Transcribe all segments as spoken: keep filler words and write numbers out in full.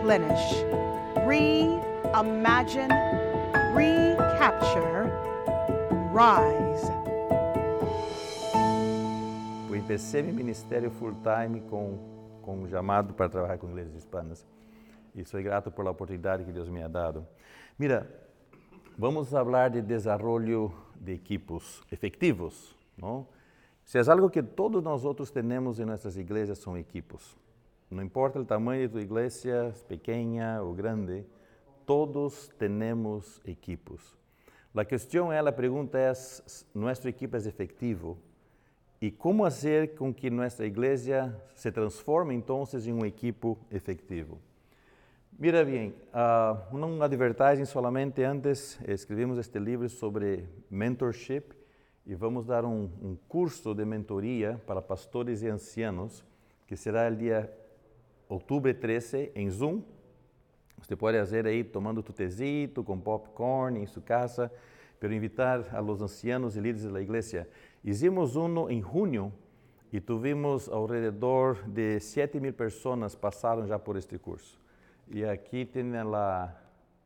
replenish, reimagine, recapture, rise. Eu empecé meu ministério full-time com, com um chamado para trabalhar com igrejas hispanas. E sou grato por a oportunidade que Deus me ha dado. Mira, vamos falar de desenvolvimento de equipos efetivos, não? Se é algo que todos nós outros temos em nossas igrejas, são equipos. Não importa o tamanho de tua igreja, pequena ou grande, todos temos equipos. A questão é, a pergunta é, nosso equipo é efetivo? E como fazer com que nossa igreja se transforme, então, em um equipo efetivo? Mira bem, uh, uma advertising solamente antes, escrevemos este livro sobre mentorship e vamos dar um, um curso de mentoria para pastores e ancianos, que será o dia outubro treze em Zoom. Você pode fazer aí tomando tu tezito, com popcorn em sua casa, para invitar a los ancianos e líderes da igreja. Hicimos um em junho e tivemos ao redor de sete mil pessoas passaram já por este curso. E aqui tem la,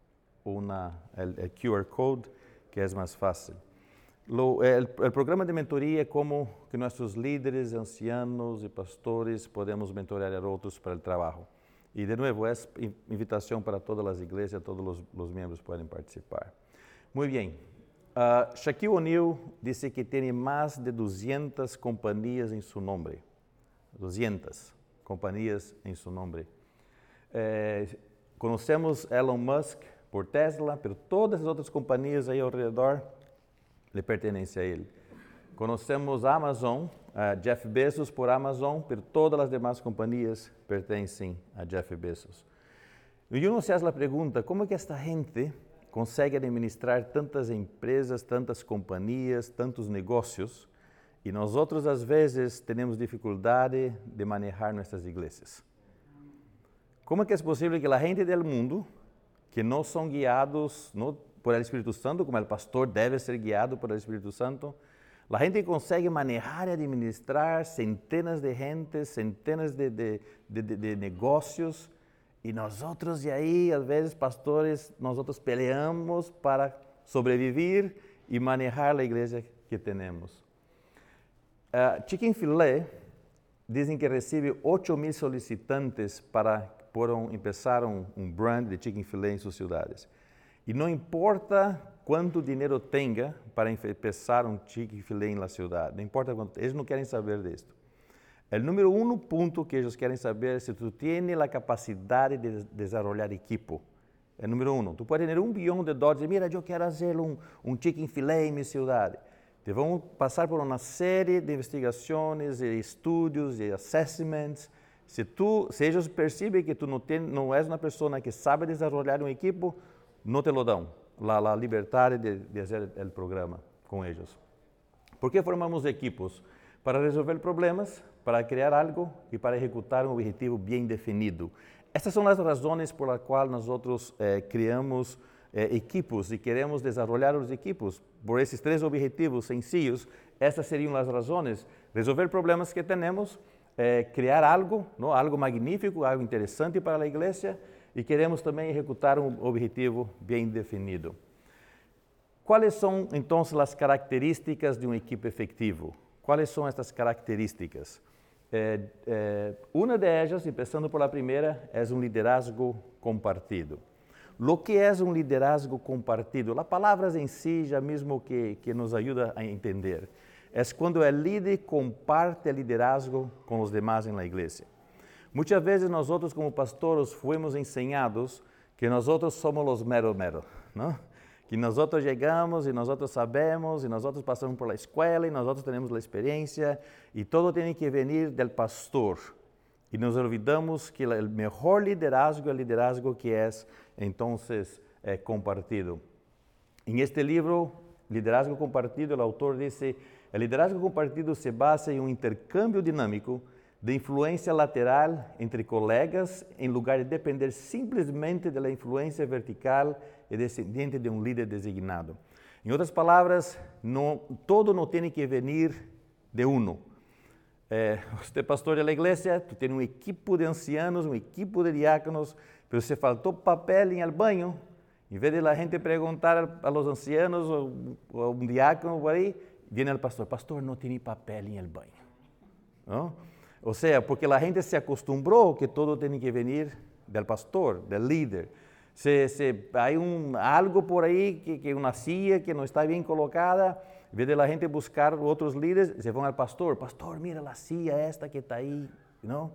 una, el, el Q R Code, que é mais fácil. Lo, el, el programa de mentoria é como que nossos líderes, ancianos e pastores podemos mentorear a outros para o trabalho. E, de novo, é invitação para todas as igrejas, todos os, os membros podem participar. Muito bem. Uh, Shaquille O'Neal disse que tem mais de duzentas companhias em seu nome. duzentas companhias em seu nome. Eh, conhecemos Elon Musk por Tesla, mas todas as outras companhias aí ao redor lhe pertencem a ele. Conhecemos a Amazon, uh, Jeff Bezos por Amazon, mas todas as demais companhias pertencem a Jeff Bezos. E uno se faz a pergunta, como é que esta gente consegue administrar tantas empresas, tantas companhias, tantos negócios, e nós outros, às vezes, temos dificuldade de manejar nossas igrejas? Como é que é possível que a gente do mundo, que não são guiados no, por el Espírito Santo, como o pastor deve ser guiado por el Espírito Santo, a gente consegue manejar e administrar centenas de gente, centenas de, de, de, de, de negócios, e nós outros, e aí, às vezes, pastores, nós outros peleamos para sobreviver e manejar a igreja que temos. Uh, Chick-fil-A dizem que recebe oito mil solicitantes para poder começar um, um brand de Chick-fil-A em suas cidades. E não importa quanto dinheiro tenha para começar um Chick-fil-A na cidade, não importa quanto, eles não querem saber disso. O número um ponto que eles querem saber é se tu tens a capacidade de desenvolver equipo. É o número um. Tu pode ter um bilhão de dólares e mira, eu quero fazer um, um Chick-fil-A em minha cidade. Te vão passar por uma série de investigações, e estudos e assessments. Se tu, se eles percebem que tu não, tem, não és uma pessoa que sabe desenvolver um equipo, não te lo dão. A, a liberdade de, de fazer o programa com eles. Por que formamos equipos? Para resolver problemas, para criar algo e para executar um objetivo bem definido. Essas são as razões por as quais nós outros, eh, criamos eh, equipos e queremos desenvolver os equipos. Por esses três objetivos sencillos, essas seriam as razões. Resolver problemas que temos, eh, criar algo, não? Algo magnífico, algo interessante para a igreja e queremos também executar um objetivo bem definido. Quais são, então, as características de um equipo efetivo? Quais são estas características? Eh, eh, uma delas, começando por a primeira, é um liderazgo compartido. O que é um liderazgo compartido? A palavra em si já mesmo que, que nos ajuda a entender. É quando o líder comparte o liderazgo com os demais na igreja. Muitas vezes nós outros como pastores fomos ensinados que nós outros somos os mero mero, não? Que nós outros chegamos e nós outros sabemos e nós outros passamos por la escola e nós outros temos a experiência e todo tem que vir do pastor. E nos olvidamos que o melhor liderazgo é o liderazgo que é, então, é, compartido. Em este livro, Liderazgo Compartido, o autor diz: o liderazgo compartido se basa em um intercâmbio dinâmico de influência lateral entre colegas, em lugar de depender simplesmente da influência vertical e descendente de um líder designado. Em outras palavras, não, todo não tem que vir de uno. Eh, você é pastor da igreja, tu tem um equipo de ancianos, um equipo de diáconos, pero se faltou papel em el banho. Em vez de a gente perguntar a los ancianos ou, ou um diácono por aí, vem o pastor, pastor, não tem papel em el banho. ¿No? Ou seja, porque a gente se acostumbrou que todo tem que vir del pastor, del líder. Se, se há um, algo por aí, que, que uma silla que não está bem colocada, em vez de a gente buscar outros líderes, se vão ao pastor, pastor, mira a silla esta que está aí. Não?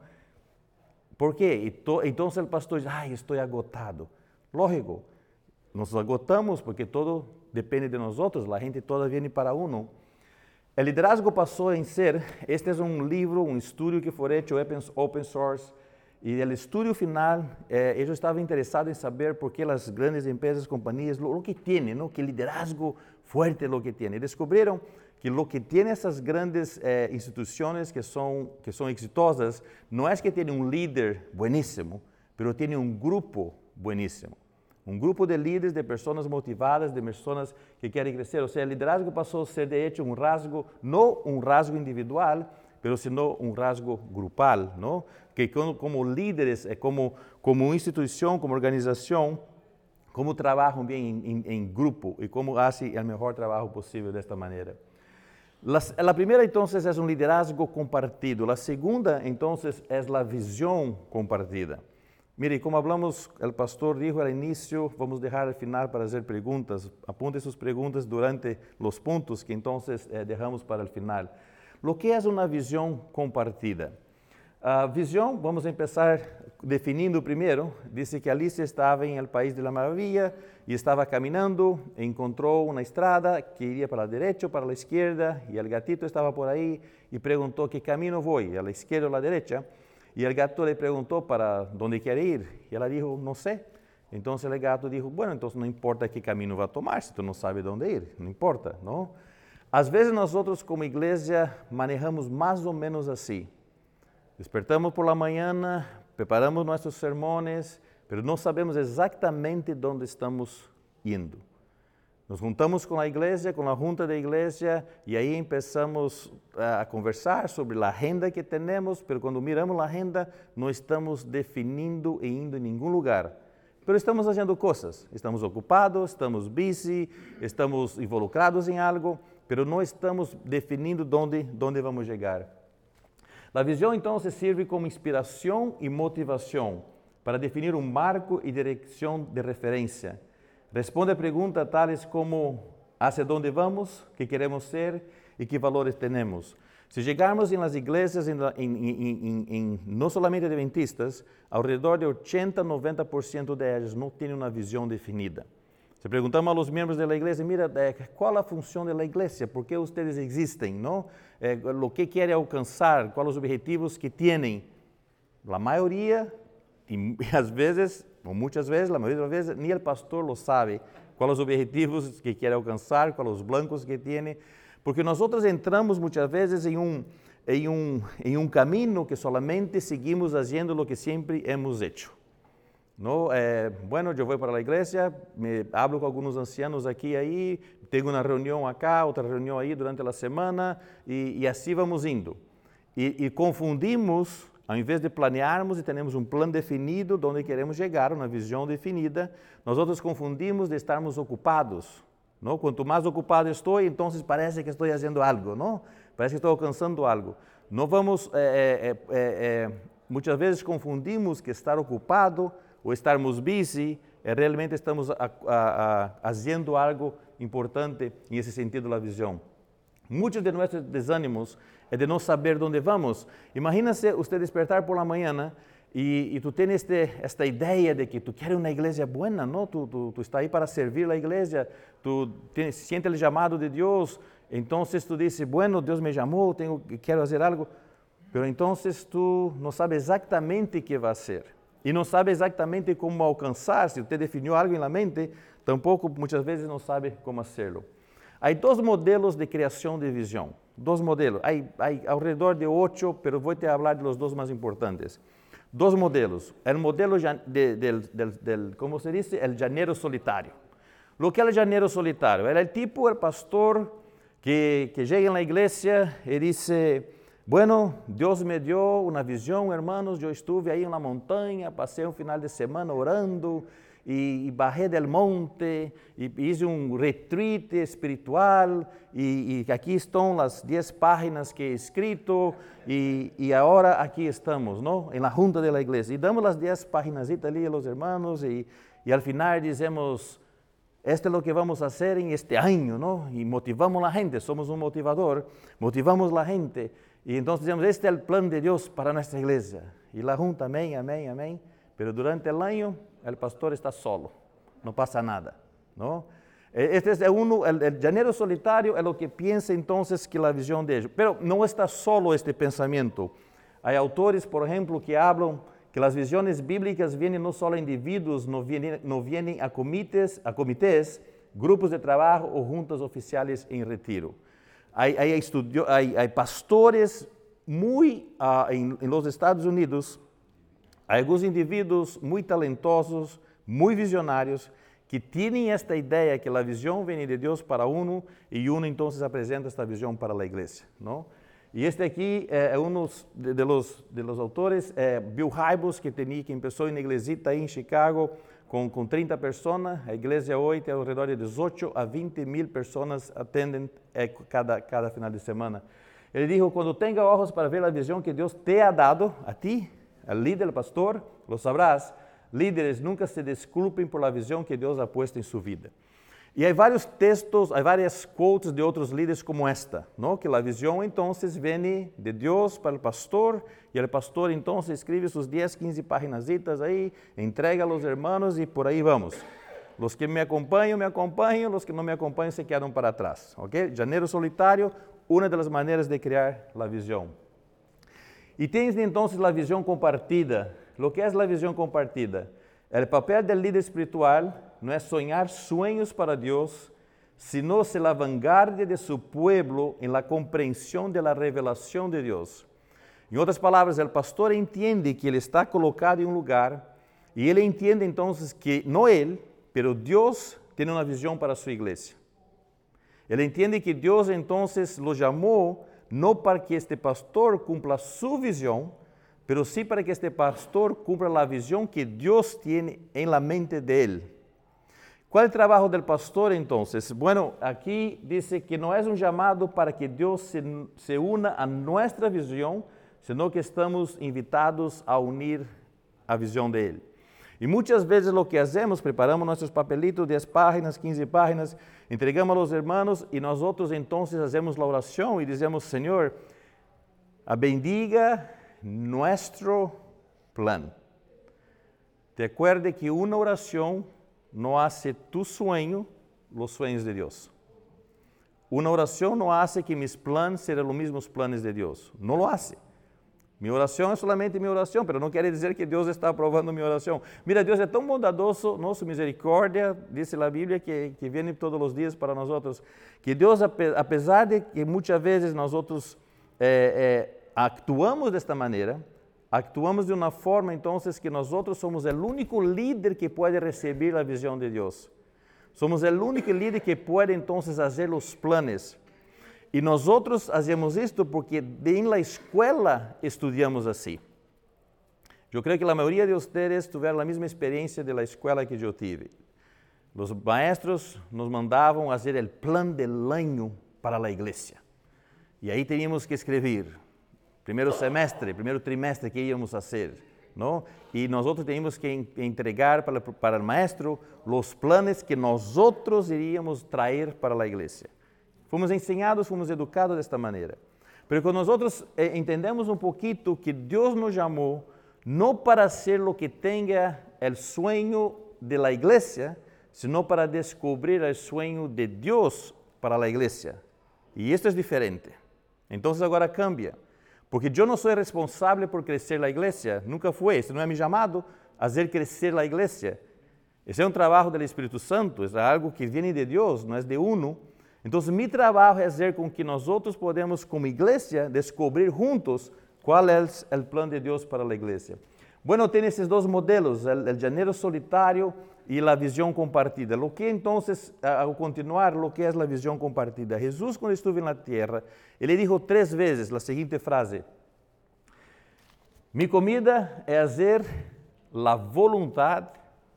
Por quê? Então o pastor diz, ai, estou agotado. Lógico. Nos agotamos porque todo depende de nós outros, a gente toda vem para uno. O liderazgo passou a ser, este é um livro, um estudo que foi feito open source, e o estudo final, eh, eles estavam interessados em saber por que as grandes empresas, companhias, o que têm, ¿no? Que liderazgo forte é o que têm. E descobriram que o que tem essas grandes eh, instituições que são, que são exitosas, não é que tem um líder bueníssimo, mas tem um grupo bueníssimo. Um grupo de líderes, de pessoas motivadas, de pessoas que querem crescer. Ou seja, o liderazgo passou a ser, de hecho, um rasgo, não um rasgo individual, mas sino um rasgo grupal, não? Que como, como líderes, como, como instituição, como organização, como trabalham bem em, em, em grupo e como fazem o melhor trabalho possível desta maneira. A primeira, então, é um liderazgo compartido. A segunda, então, é a visão compartida. Mire, como hablamos, o pastor dijo al inicio, vamos deixar al final para fazer perguntas. Apunte suas perguntas durante os pontos que então eh, deixamos para o final. O que é uma visão compartida? A visão, vamos começar definindo primeiro. Disse que Alicia estava em el País de la Maravilla e estava caminhando, encontrou uma estrada que iria para a direita ou para a esquerda e o gatito estava por aí e perguntou que caminho vou, a la esquerda ou a la derecha. E o gato le perguntou para onde quer ir, e ela disse, não sei. Então o gato disse, bueno, então não importa que caminho vai tomar, se tu não sabe onde ir, não importa, não? Às vezes nós outros como igreja manejamos mais ou menos assim. Despertamos por la manhã, preparamos nossos sermões, mas não sabemos exatamente onde estamos indo. Nos juntamos com a igreja, com a junta da igreja, e aí começamos a conversar sobre a agenda que temos, mas quando miramos a agenda, não estamos definindo e indo em nenhum lugar. Mas estamos fazendo coisas, estamos ocupados, estamos busy, estamos involucrados em algo, mas não estamos definindo onde, onde vamos chegar. A visão, então, se serve como inspiração e motivação para definir um marco e direção de referência. Responde a perguntas tais como hacia onde vamos, que queremos ser e que valores temos. Se chegarmos em las igrejas, em, em, em, em, não somente adventistas, ao redor de oitenta, noventa por cento de elas não têm uma visão definida. Se perguntamos aos membros da igreja, mira, qual a função da igreja? Por que vocês existem? Não? Eh, o que querem alcançar? Quais os objetivos que têm? A maioria, e às vezes, ou muitas vezes, a maioria das vezes, nem o pastor lo sabe, quais os objetivos que quer alcançar, quais os blancos que tem, porque nós outros entramos muitas vezes em um, em um, em um caminho que solamente seguimos fazendo o que sempre hemos hecho. No, eh, bueno, eu vou para a igreja, me hablo com alguns ancianos aqui e aí, tenho uma reunião acá, outra reunião aí durante a semana, e, e assim vamos indo. E, e confundimos, ao invés de planearmos e termos um plano definido de onde queremos chegar, uma visão definida, nós outros confundimos de estarmos ocupados. Não? Quanto mais ocupado estou, então parece que estou fazendo algo, não? Parece que estou alcançando algo. Não vamos, é, é, é, muitas vezes confundimos que estar ocupado ou estarmos busy, é, realmente estamos a, a, a, fazendo algo importante nesse sentido da visão. Muitos de nossos desânimos é de não saber onde vamos. Imagina-se você despertar por la manhã e, e tu tens este, esta ideia de que tu queres uma igreja boa, não? Tu, tu, tu está aí para servir a igreja, tu tienes, sientes o chamado de Deus, então tu dizes, bueno, Deus me chamou, tenho, quero fazer algo, mas então tu não sabes exatamente o que vai ser. E não sabe exatamente como alcançar, se você definiu algo na mente, tampouco muitas vezes não sabe como fazê-lo. Há dois modelos de criação de visão, dois modelos, há, há ao redor de oito, mas vou te falar de los dois mais importantes. Dois modelos, o modelo de, de, de, de, como se diz, o janeiro solitário. O que é o janeiro solitário? É o tipo, o pastor que, que chega na igreja e diz, Bueno, Deus me deu uma visão, hermanos, eu estive aí na montanha, passei um final de semana orando, e, e bajé del monte, e fiz um retreat espiritual, e, e aqui estão as dez páginas que he escrito, e, e agora aqui estamos, não? Em la junta de la igreja. E damos as dez páginas ali aos irmãos, e, e al final dizemos, esto es lo que vamos a hacer en este año, ¿no? Y motivamos a la gente, somos un motivador, motivamos a la gente, y entonces decimos, este es el plan de Dios para nuestra iglesia. Y la junta, amén, amén, amén. Pero durante el año, el pastor está solo, no pasa nada, ¿no? Este es uno, el, el llanero solitario es lo que piensa entonces que la visión de ellos. Pero no está solo este pensamiento. Hay autores, por ejemplo, que hablan que las visiones bíblicas vienen no solo a individuos, no vienen, no vienen a comités, a comités, grupos de trabajo o juntas oficiales en retiro. Hay, hay, estudio, hay, hay pastores muy, uh, en, en los Estados Unidos, hay algunos individuos muy talentosos, muy visionarios, que tienen esta idea que la visión viene de Dios para uno y uno entonces presenta esta visión para la iglesia, ¿no? Y este aquí es eh, uno de, de, los, de los autores, eh, Bill Hybels, que, tenía, que empezó en una iglesita ahí en Chicago con, con treinta personas. La iglesia hoy tiene alrededor de dieciocho a veinte mil personas atenden eh, cada, cada final de semana. Él dijo, cuando tenga ojos para ver la visión que Dios te ha dado a ti, al líder, al pastor, lo sabrás. Líderes nunca se disculpen por la visión que Dios ha puesto en su vida. E há vários textos, há várias quotes de outros líderes como esta, ¿no? Que a visão então vem de Deus para o pastor, e o pastor então escreve suas dez, quinze páginas aí, entrega aos irmãos e por aí vamos. Os que me acompanham, me acompanham, os que não me acompanham se quedam para trás, ok? Janeiro solitário, uma das maneiras de criar a visão. E tens então a visão compartida. O que é a visão compartida? O papel do líder espiritual não é sonhar sueños para Deus, sino ser la vanguardia de su pueblo en la comprensión de la revelación de Deus. Em outras palavras, o pastor entende que ele está colocado em um lugar e ele entende então que não ele, pero Deus tem uma visão para sua igreja. Ele entende que Deus então lo chamou não para que este pastor cumpla sua visão, pero sim para que este pastor cumpla a visão que Deus tem em la mente de ele. Qual é o trabalho do pastor, então? Bueno, aqui diz que não é um chamado para que Deus se, se una a nossa visão, senão que estamos invitados a unir a visão dele. E muitas vezes o que fazemos, preparamos nossos papelitos, dez páginas, quinze páginas, entregamos aos irmãos e nós outros então fazemos a oração e dizemos, Senhor, bendiga nosso plano. Te acuerde que uma oração não hace tu sueño los sueños de Deus. Uma oração não hace que mis planos sejam os mesmos planos de Deus. Não lo hace. Mi oração é solamente mi oração, pero não quer dizer que Deus está aprovando mi oração. Mira, Deus é tão bondadoso, nossa misericórdia, diz a Bíblia, que, que vem todos os dias para nós outros, que Deus, apesar de que muitas vezes nós outros eh, eh, actuamos desta maneira, actuamos de uma forma, então, que nós outros somos o único líder que pode receber a visão de Deus. Somos o único líder que pode, então, fazer os planos. E nós outros fazemos isto porque em la escola estudamos assim. Eu creio que a maioria de vocês tiveram a mesma experiência da escola que eu tive. Os maestros nos mandavam fazer o plano del año para a igreja. E aí teníamos que escrever primeiro semestre, primeiro trimestre que íamos fazer, não? E nós outros tínhamos que entregar para, para o maestro os planos que nós outros iríamos trazer para a igreja. Fomos ensinados, fomos educados desta maneira. Mas quando nós outros eh, entendemos um pouquinho que Deus nos chamou não para ser o que tenha o sueño de la igreja, sino para descobrir o sueño de Deus para a igreja. E isto é diferente. Então agora cambia. Porque eu não sou responsável por crescer a igreja, nunca fui, esse não é meu chamado, a fazer crescer a igreja. Esse é um trabalho do Espírito Santo, é algo que vem de Deus, não é de uno. Então, meu trabalho é fazer com que nós outros podemos, como igreja, descobrir juntos qual é o plano de Deus para a igreja. Bueno, tem esses dois modelos, o janeiro solitário, y la visión compartida. Lo que entonces, al continuar, lo que es la visión compartida. Jesús, cuando estuvo en la tierra, él dijo tres veces la siguiente frase: mi comida es hacer la voluntad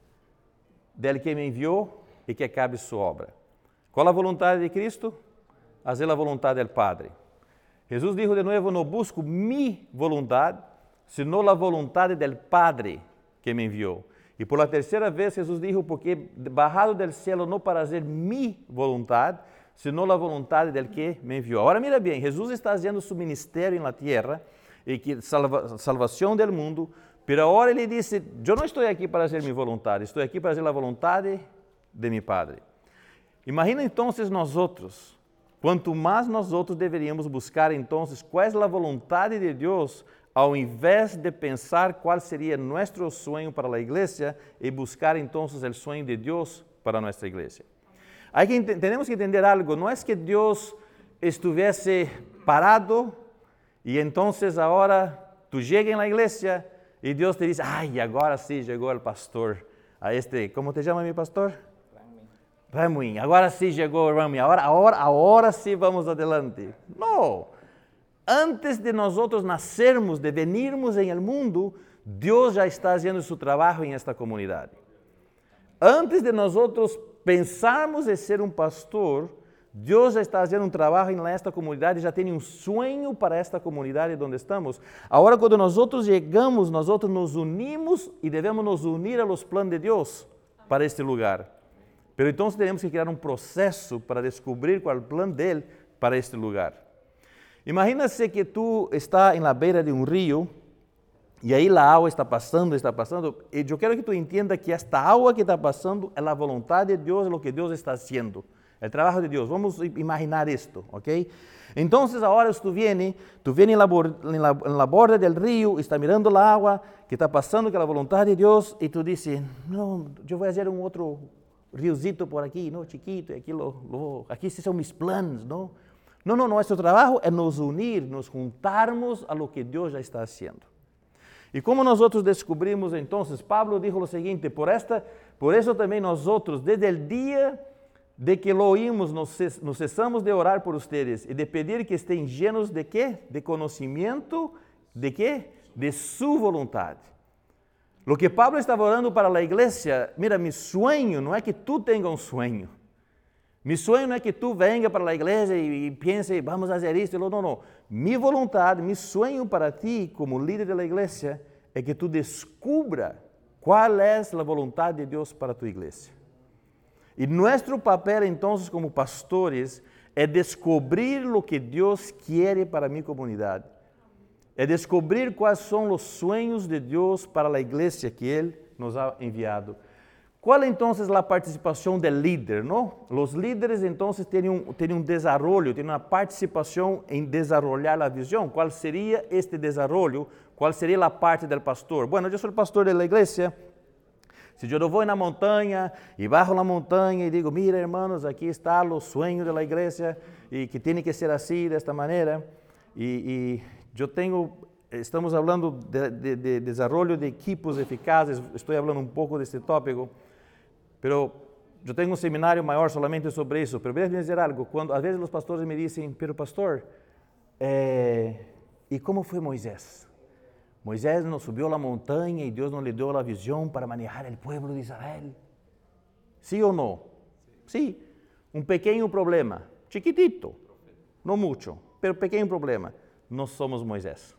del que me envió y que acabe su obra. ¿Cuál es la voluntad de Cristo? Hacer la voluntad del Padre. Jesús dijo de nuevo: no busco mi voluntad, sino la voluntad del Padre que me envió. Y por la tercera vez Jesús dijo: porque he bajado del cielo no para hacer mi voluntad, sino la voluntad del que me envió. Ahora mira bien, Jesús está haciendo su ministerio en la tierra, y que salva, salvación del mundo, pero ahora ele dice: yo no estoy aquí para hacer mi voluntad, estoy aquí para hacer la voluntad de, de mi Padre. Imagina entonces nosotros, quanto mais nosotros deveríamos buscar entonces cuál es la voluntad de Dios, ao invés de pensar cuál sería nuestro sueño para la iglesia y buscar entonces el sueño de Dios para nuestra iglesia. Hay que, tenemos que entender algo, no es que Dios estuviese parado y entonces ahora tú llegas en la iglesia y Dios te dice: ay, agora sí llegó el pastor, a este, ¿cómo te llama mi pastor? Ramuín, agora sí llegó Ramuín, ahora, ahora, ahora sí vamos adelante. No. Antes de nosotros nacermos, de venirmos en el mundo, Dios ya está haciendo su trabajo en esta comunidad. Antes de nosotros pensarmos en ser un pastor, Dios já está fazendo um trabalho nesta comunidade, já tem um sonho para esta comunidade onde estamos. Agora, quando nós outros chegamos, nós outros nos unimos e devemos nos unir aos planos de Deus para este lugar. Pero então temos que criar um processo para descobrir qual é o plano dele para este lugar. Imagina-se que tu está em la beira de um rio e aí a água está passando, está passando, e eu quero que tu entenda que esta água que está passando é a vontade de Deus, é o que Deus está fazendo. El trabajo de Dios. Vamos a imaginar esto, ¿ok? Entonces ahora tú vienes, tú vienes en la, en, la, en la borda del río, está mirando la agua que está pasando, que es la voluntad de Dios, y tú dices: no, yo voy a hacer un otro riocito por aquí, ¿no? Chiquito, y aquí, lo, lo, aquí sí son mis planes, ¿no? No, no, nuestro trabajo es nos unir, nos juntarmos a lo que Dios ya está haciendo. Y como nosotros descubrimos entonces, Pablo dijo lo siguiente: por, esta, por eso también nosotros, desde el día de que lo oímos, nos, nos cesamos de orar por ustedes y de pedir que estén llenos de qué? De conocimiento, ¿de qué? De su voluntad. Lo que Pablo estaba orando para la iglesia, mira, mi sueño no es que tú tengas un sueño. Mi sueño no es que tú vengas para la iglesia y, y pienses: vamos a hacer esto. No, no, no. Mi voluntad, mi sueño para ti como líder de la iglesia es que tú descubra cuál es la voluntad de Dios para tu iglesia. Y nuestro papel entonces como pastores es descubrir lo que Dios quiere para mi comunidad. Es descubrir cuáles son los sueños de Dios para la iglesia que Él nos ha enviado. ¿Cuál entonces la participación del líder? ¿No? Los líderes entonces tienen un, tienen un desarrollo, tienen una participación en desarrollar la visión. ¿Cuál sería este desarrollo? ¿Cuál sería la parte del pastor? Bueno, yo soy el pastor de la iglesia. Si yo vou na montanha e bajo na montanha e digo: mira, hermanos, aqui está o sonho da igreja e que tem que ser assim, desta maneira, e, e eu tenho, estamos falando de, de, de desenvolvimento de equipos eficazes, estou falando um pouco deste tópico, pero eu tenho um seminário maior solamente sobre isso. Pero voy a dizer algo: quando às vezes os pastores me dizem: pero pastor, eh, e como foi Moisés? Moisés não subiu a montanha e Deus não lhe deu a visão para manejar o povo de Israel. ¿Sí ou não? Sí. Um pequeno problema, chiquitito, não muito, pero pequeno problema. Nós somos Moisés.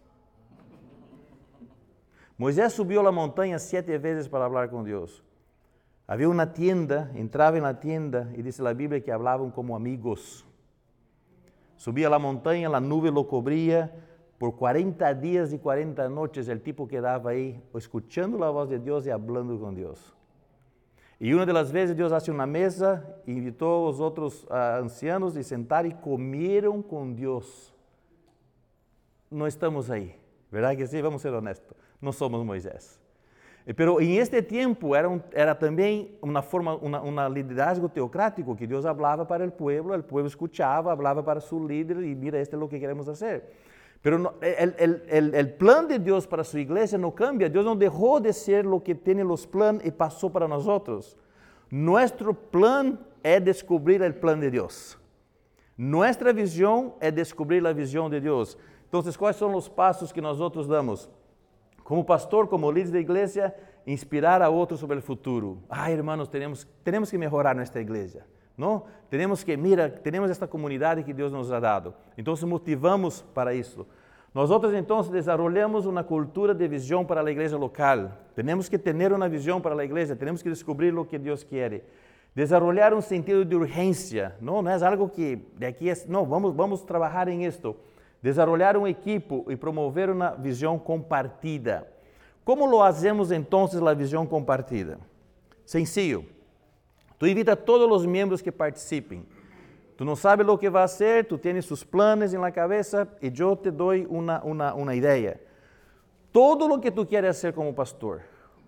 Moisés subiu a montanha sete vezes para falar com Deus. Havia uma tienda, entrava na tienda e diz a Bíblia que falavam como amigos. Subia a montanha, a nuvem lo cobria. Por cuarenta dias e cuarenta noches, o tipo quedava aí, escutando a voz de Deus e falando com Deus. E uma das vezes, Deus hace uma mesa, invitou os outros uh, ancianos e sentaram e comeram com Deus. Não estamos aí, verdade que sim? Vamos ser honestos, não somos Moisés. Pero em este tempo era, um, era também uma forma, uma, uma liderazgo teocrático, que Deus falava para o povo, o povo escutava, falava para seu líder e mira, este é o que queremos fazer. Pero no, el, el, el, el plan de Dios para su iglesia no cambia. Dios no dejó de ser lo que tiene los planes y pasó para nosotros. Nuestro plan es descubrir el plan de Dios. Nuestra visión es descubrir la visión de Dios. Entonces, ¿cuáles son los pasos que nosotros damos? Como pastor, como líder de iglesia, inspirar a otros sobre el futuro. Ay, hermanos, tenemos, tenemos que mejorar nuestra iglesia, ¿no? Tenemos que, mira, tenemos esta comunidad que Dios nos ha dado. Entonces, motivamos para isso. Nosotros, entonces, desarrollamos una cultura de visión para la iglesia local. Tenemos que tener una visión para la iglesia, tenemos que descubrir lo que Dios quiere. Desarrollar un sentido de urgencia, ¿no? No es algo que de aquí es, no, vamos, vamos a trabajar en esto. Desarrollar un equipo y promover una visión compartida. ¿Cómo lo hacemos entonces la visión compartida? Sencillo. Tú invita a todos los miembros que participen. Tú no sabes lo que va a hacer, tú tienes tus planes en la cabeza y yo te doy una, una, una idea. Todo lo que tú quieres hacer como pastor,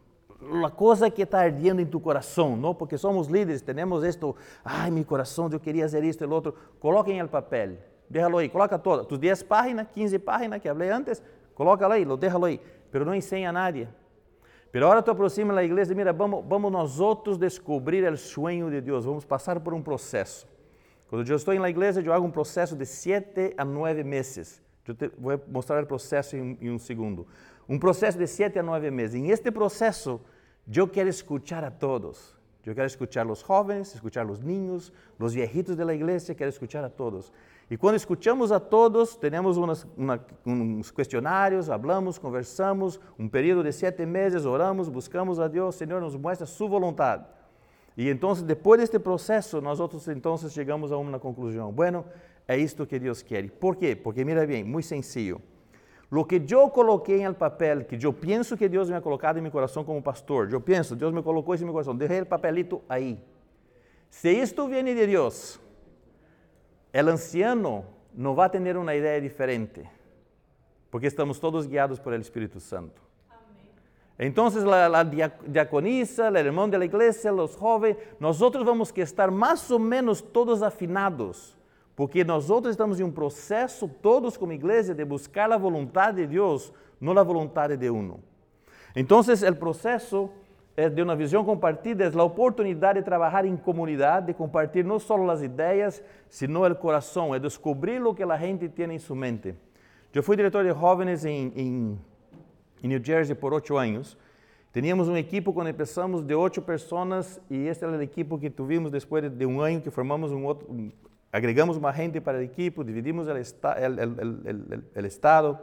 la cosa que está ardiendo en tu corazón, ¿no? Porque somos líderes, tenemos esto, ay, mi corazón, yo quería hacer esto y lo otro. Coloca en el papel, déjalo ahí, coloca todo. Tus diez páginas, quince páginas que hablé antes, colócalo ahí, lo déjalo ahí, pero no enseña a nadie. Pero ahora te aproxima a la iglesia, mira, vamos, vamos nosotros descubrir el sueño de Dios, vamos pasar por un proceso. Cuando yo estoy en la iglesia, yo hago un proceso de siete a nueve meses. Yo te voy a mostrar el proceso en, en un segundo. Un proceso de siete a nueve meses. En este proceso, yo quiero escuchar a todos. Yo quiero escuchar a los jóvenes, escuchar a los niños, los viejitos de la iglesia, quiero escuchar a todos. Y cuando escuchamos a todos, tenemos unas, una, unos cuestionarios, hablamos, conversamos, un periodo de siete meses, oramos, buscamos a Dios, Señor nos muestra su voluntad. Y entonces, después de este proceso, nosotros entonces llegamos a una conclusión. Bueno, es esto que Dios quiere. ¿Por qué? Porque mira bien, muy sencillo. Lo que yo coloqué en el papel, que yo pienso que Dios me ha colocado en mi corazón como pastor, yo pienso, Dios me colocó eso en mi corazón, dejé el papelito ahí. Si esto viene de Dios, el anciano no va a tener una idea diferente, porque estamos todos guiados por el Espíritu Santo. Entonces la, la diaconisa, el hermano de la iglesia, los jóvenes, nosotros vamos a estar más o menos todos afinados, porque nosotros estamos en un proceso, todos como iglesia, de buscar la voluntad de Dios, no la voluntad de uno. Entonces el proceso es de una visión compartida, es la oportunidad de trabajar en comunidad, de compartir no solo las ideas, sino el corazón, es descubrir lo que la gente tiene en su mente. Yo fui director de jóvenes en, en, en New Jersey por ocho años. Teníamos un equipo cuando empezamos de ocho personas y este era el equipo que tuvimos después de, de un año que formamos un otro, un, agregamos más gente para el equipo, dividimos el, esta, el, el, el, el, el estado.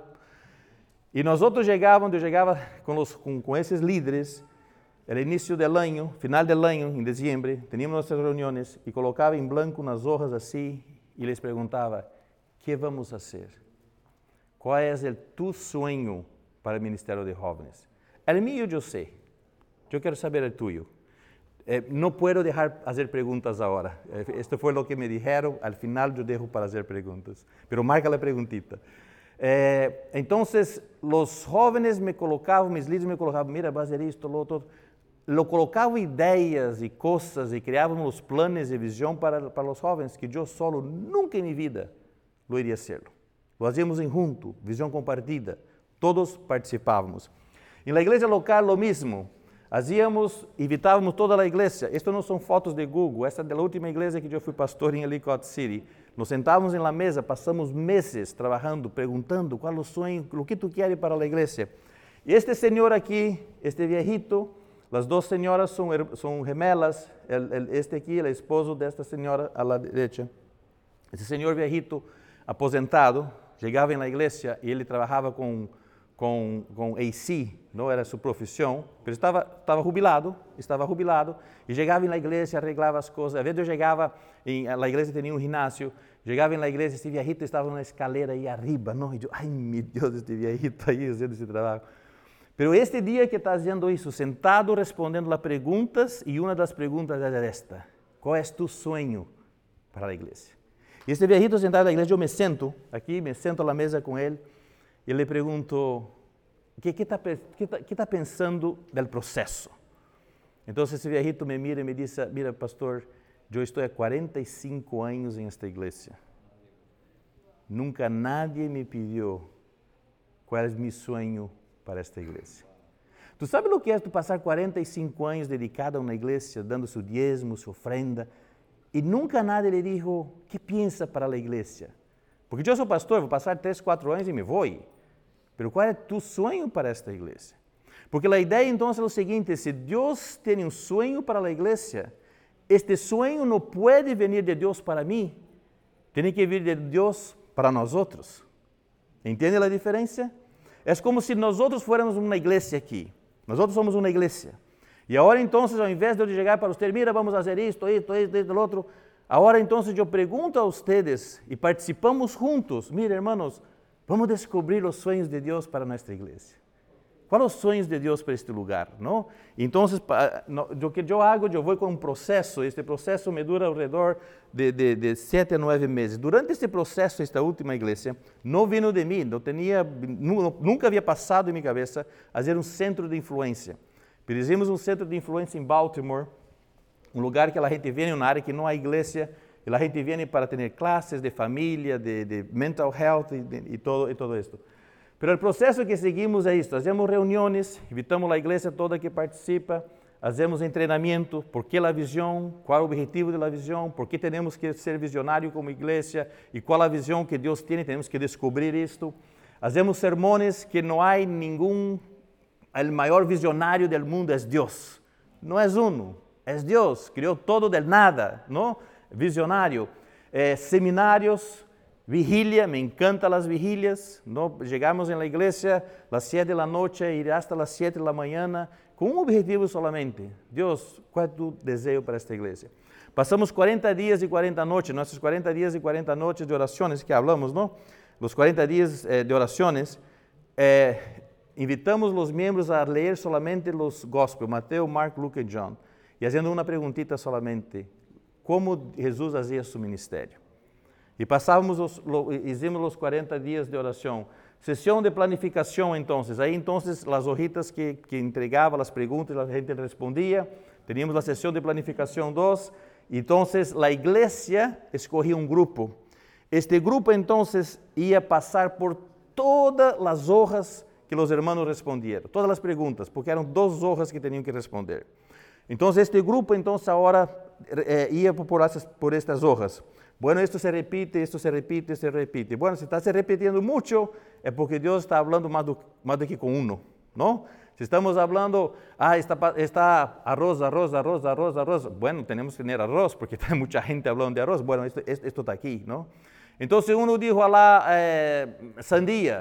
Y nosotros llegábamos, yo llegaba con, los, con, con esos líderes, el inicio del año, final del año, en diciembre, teníamos nuestras reuniones y colocaba en blanco unas hojas así y les preguntaba, ¿qué vamos a hacer? ¿Cuál es el, tu sueño para el Ministerio de Jóvenes? El mío yo sé, yo quiero saber el tuyo. Eh, no puedo dejar hacer preguntas ahora. Eh, esto fue lo que me dijeron, al final yo dejo para hacer preguntas, pero marca la preguntita. Eh, entonces, los jóvenes me colocaban, mis líderes me colocaban, mira, va a hacer esto, lo otro. Lo colocava ideias e coisas e criávamos planos e visão para, para os jovens que eu solo nunca em minha vida lo iria ser. Lo hacíamos em junto, visão compartida, todos participávamos. Em la igreja local, lo mesmo. Hacíamos, invitávamos toda a igreja. Estas não são fotos de Google, esta é da última igreja que eu fui pastor em Ellicott City. Nos sentávamos em la mesa, passamos meses trabalhando, perguntando qual é o sonho, o que tu queres para a igreja. E este senhor aqui, este viejito, as duas senhoras são, são gemelas, el, el, este aqui, o esposo desta senhora à la derecha. Esse senhor viejito, aposentado, chegava na igreja e ele trabalhava com, com, com A C, não era sua profissão, mas estava, estava jubilado, estava jubilado, e chegava na igreja, arreglava as coisas. Às vezes eu chegava, em, a igreja tinha um ginásio, chegava na igreja, esse viejito estava na escalera aí arriba, não? E eu, ai meu Deus, este viejito aí fazendo esse trabalho. Pero este dia que está fazendo isso, sentado respondendo a perguntas, e uma das perguntas é esta: qual é tu sonho para a igreja? E este viejito sentado na igreja, eu me sento aqui, me sento à mesa com ele, e le pergunto: o que está que que tá pensando do processo? Então esse viejito me mira e me diz: mira, pastor, eu estou há quarenta e cinco anos em esta igreja. Nunca nadie me pediu qual é meu sonho para esta igreja. Tu sabes o que é tu passar quarenta e cinco anos dedicado a uma igreja, dando seu diezmo, sua ofrenda, e nunca nadie lhe disse, que pensa para a igreja? Porque eu sou pastor, vou passar três, quatro anos e me vou. Mas qual é tu sonho para esta igreja? Porque a ideia então é o seguinte, se Deus tem um sonho para a igreja, este sonho não pode vir de Deus para mim, tem que vir de Deus para nós outros. Entende a diferença? É como se nós outros fôramos uma igreja aqui. Nós outros somos uma igreja. E agora então, ao invés de eu chegar para vocês, mira, vamos fazer isto, isto, isto, isto, outro, agora então eu pergunto a vocês e participamos juntos. Mira, hermanos, vamos descobrir os sonhos de Deus para nossa igreja. Quais os sonhos de Deus para este lugar, não? Então, o que eu hago, eu vou com um processo. Este processo me dura ao redor de, de, de sete a nove meses. Durante este processo, esta última igreja, não vino de mim, não tinha, nunca havia passado em minha cabeça fazer um centro de influência. Fizemos um centro de influência em Baltimore, um lugar que a gente vem em uma área que não há igreja, e a gente vem para ter classes de família, de, de mental health e, de, e todo, e todo isto. Pero o processo que seguimos é isto, fazemos reuniões, invitamos a igreja toda que participa, fazemos treinamento, por que a visão, qual é o objetivo da visão, por que temos que ser visionário como igreja e qual a visão que Deus tem, temos que descobrir isto. Fazemos sermões que não há nenhum, o maior visionário do mundo é Deus, não é um, é Deus, criou todo del nada, não? Visionário, eh, seminários, vigília, me encantam as vigílias, ¿no? Chegamos na igreja às sete da noite e ir hasta as sete da manhã, com um objetivo solamente. Deus, qual é tu desejo para esta igreja? Passamos quarenta dias e quarenta noites, nossos quarenta dias e quarenta noites de orações que hablamos, não? Os quarenta dias eh, de orações, eh, invitamos os membros a ler solamente os Gospels, Mateus, Marcos, Lucas e João, e fazendo uma perguntita solamente, como Jesus fazia seu ministério? E passávamos, os, lo, hicimos os quarenta dias de oração. Sessão de planificação, então. Aí, então, as hojitas que, que entregava, as perguntas, a gente respondia. Teníamos a sessão de planificação dois. Então, a igreja escolhia um grupo. Este grupo, então, ia passar por todas as hojas que os irmãos responderam. Todas as perguntas, porque eram duas hojas que tinham que responder. Então, este grupo, então, agora eh, ia por, essas, por estas hojas. Bueno, esto se repite, esto se repite, se repite. Bueno, si está se repitiendo mucho, es porque Dios está hablando más, do, más do que con uno, ¿no? Si estamos hablando, ah, está, está arroz, arroz, arroz, arroz, arroz. Bueno, tenemos que tener arroz, porque hay mucha gente hablando de arroz. Bueno, esto, esto, esto está aquí, ¿no? Entonces uno dijo a la eh, sandía.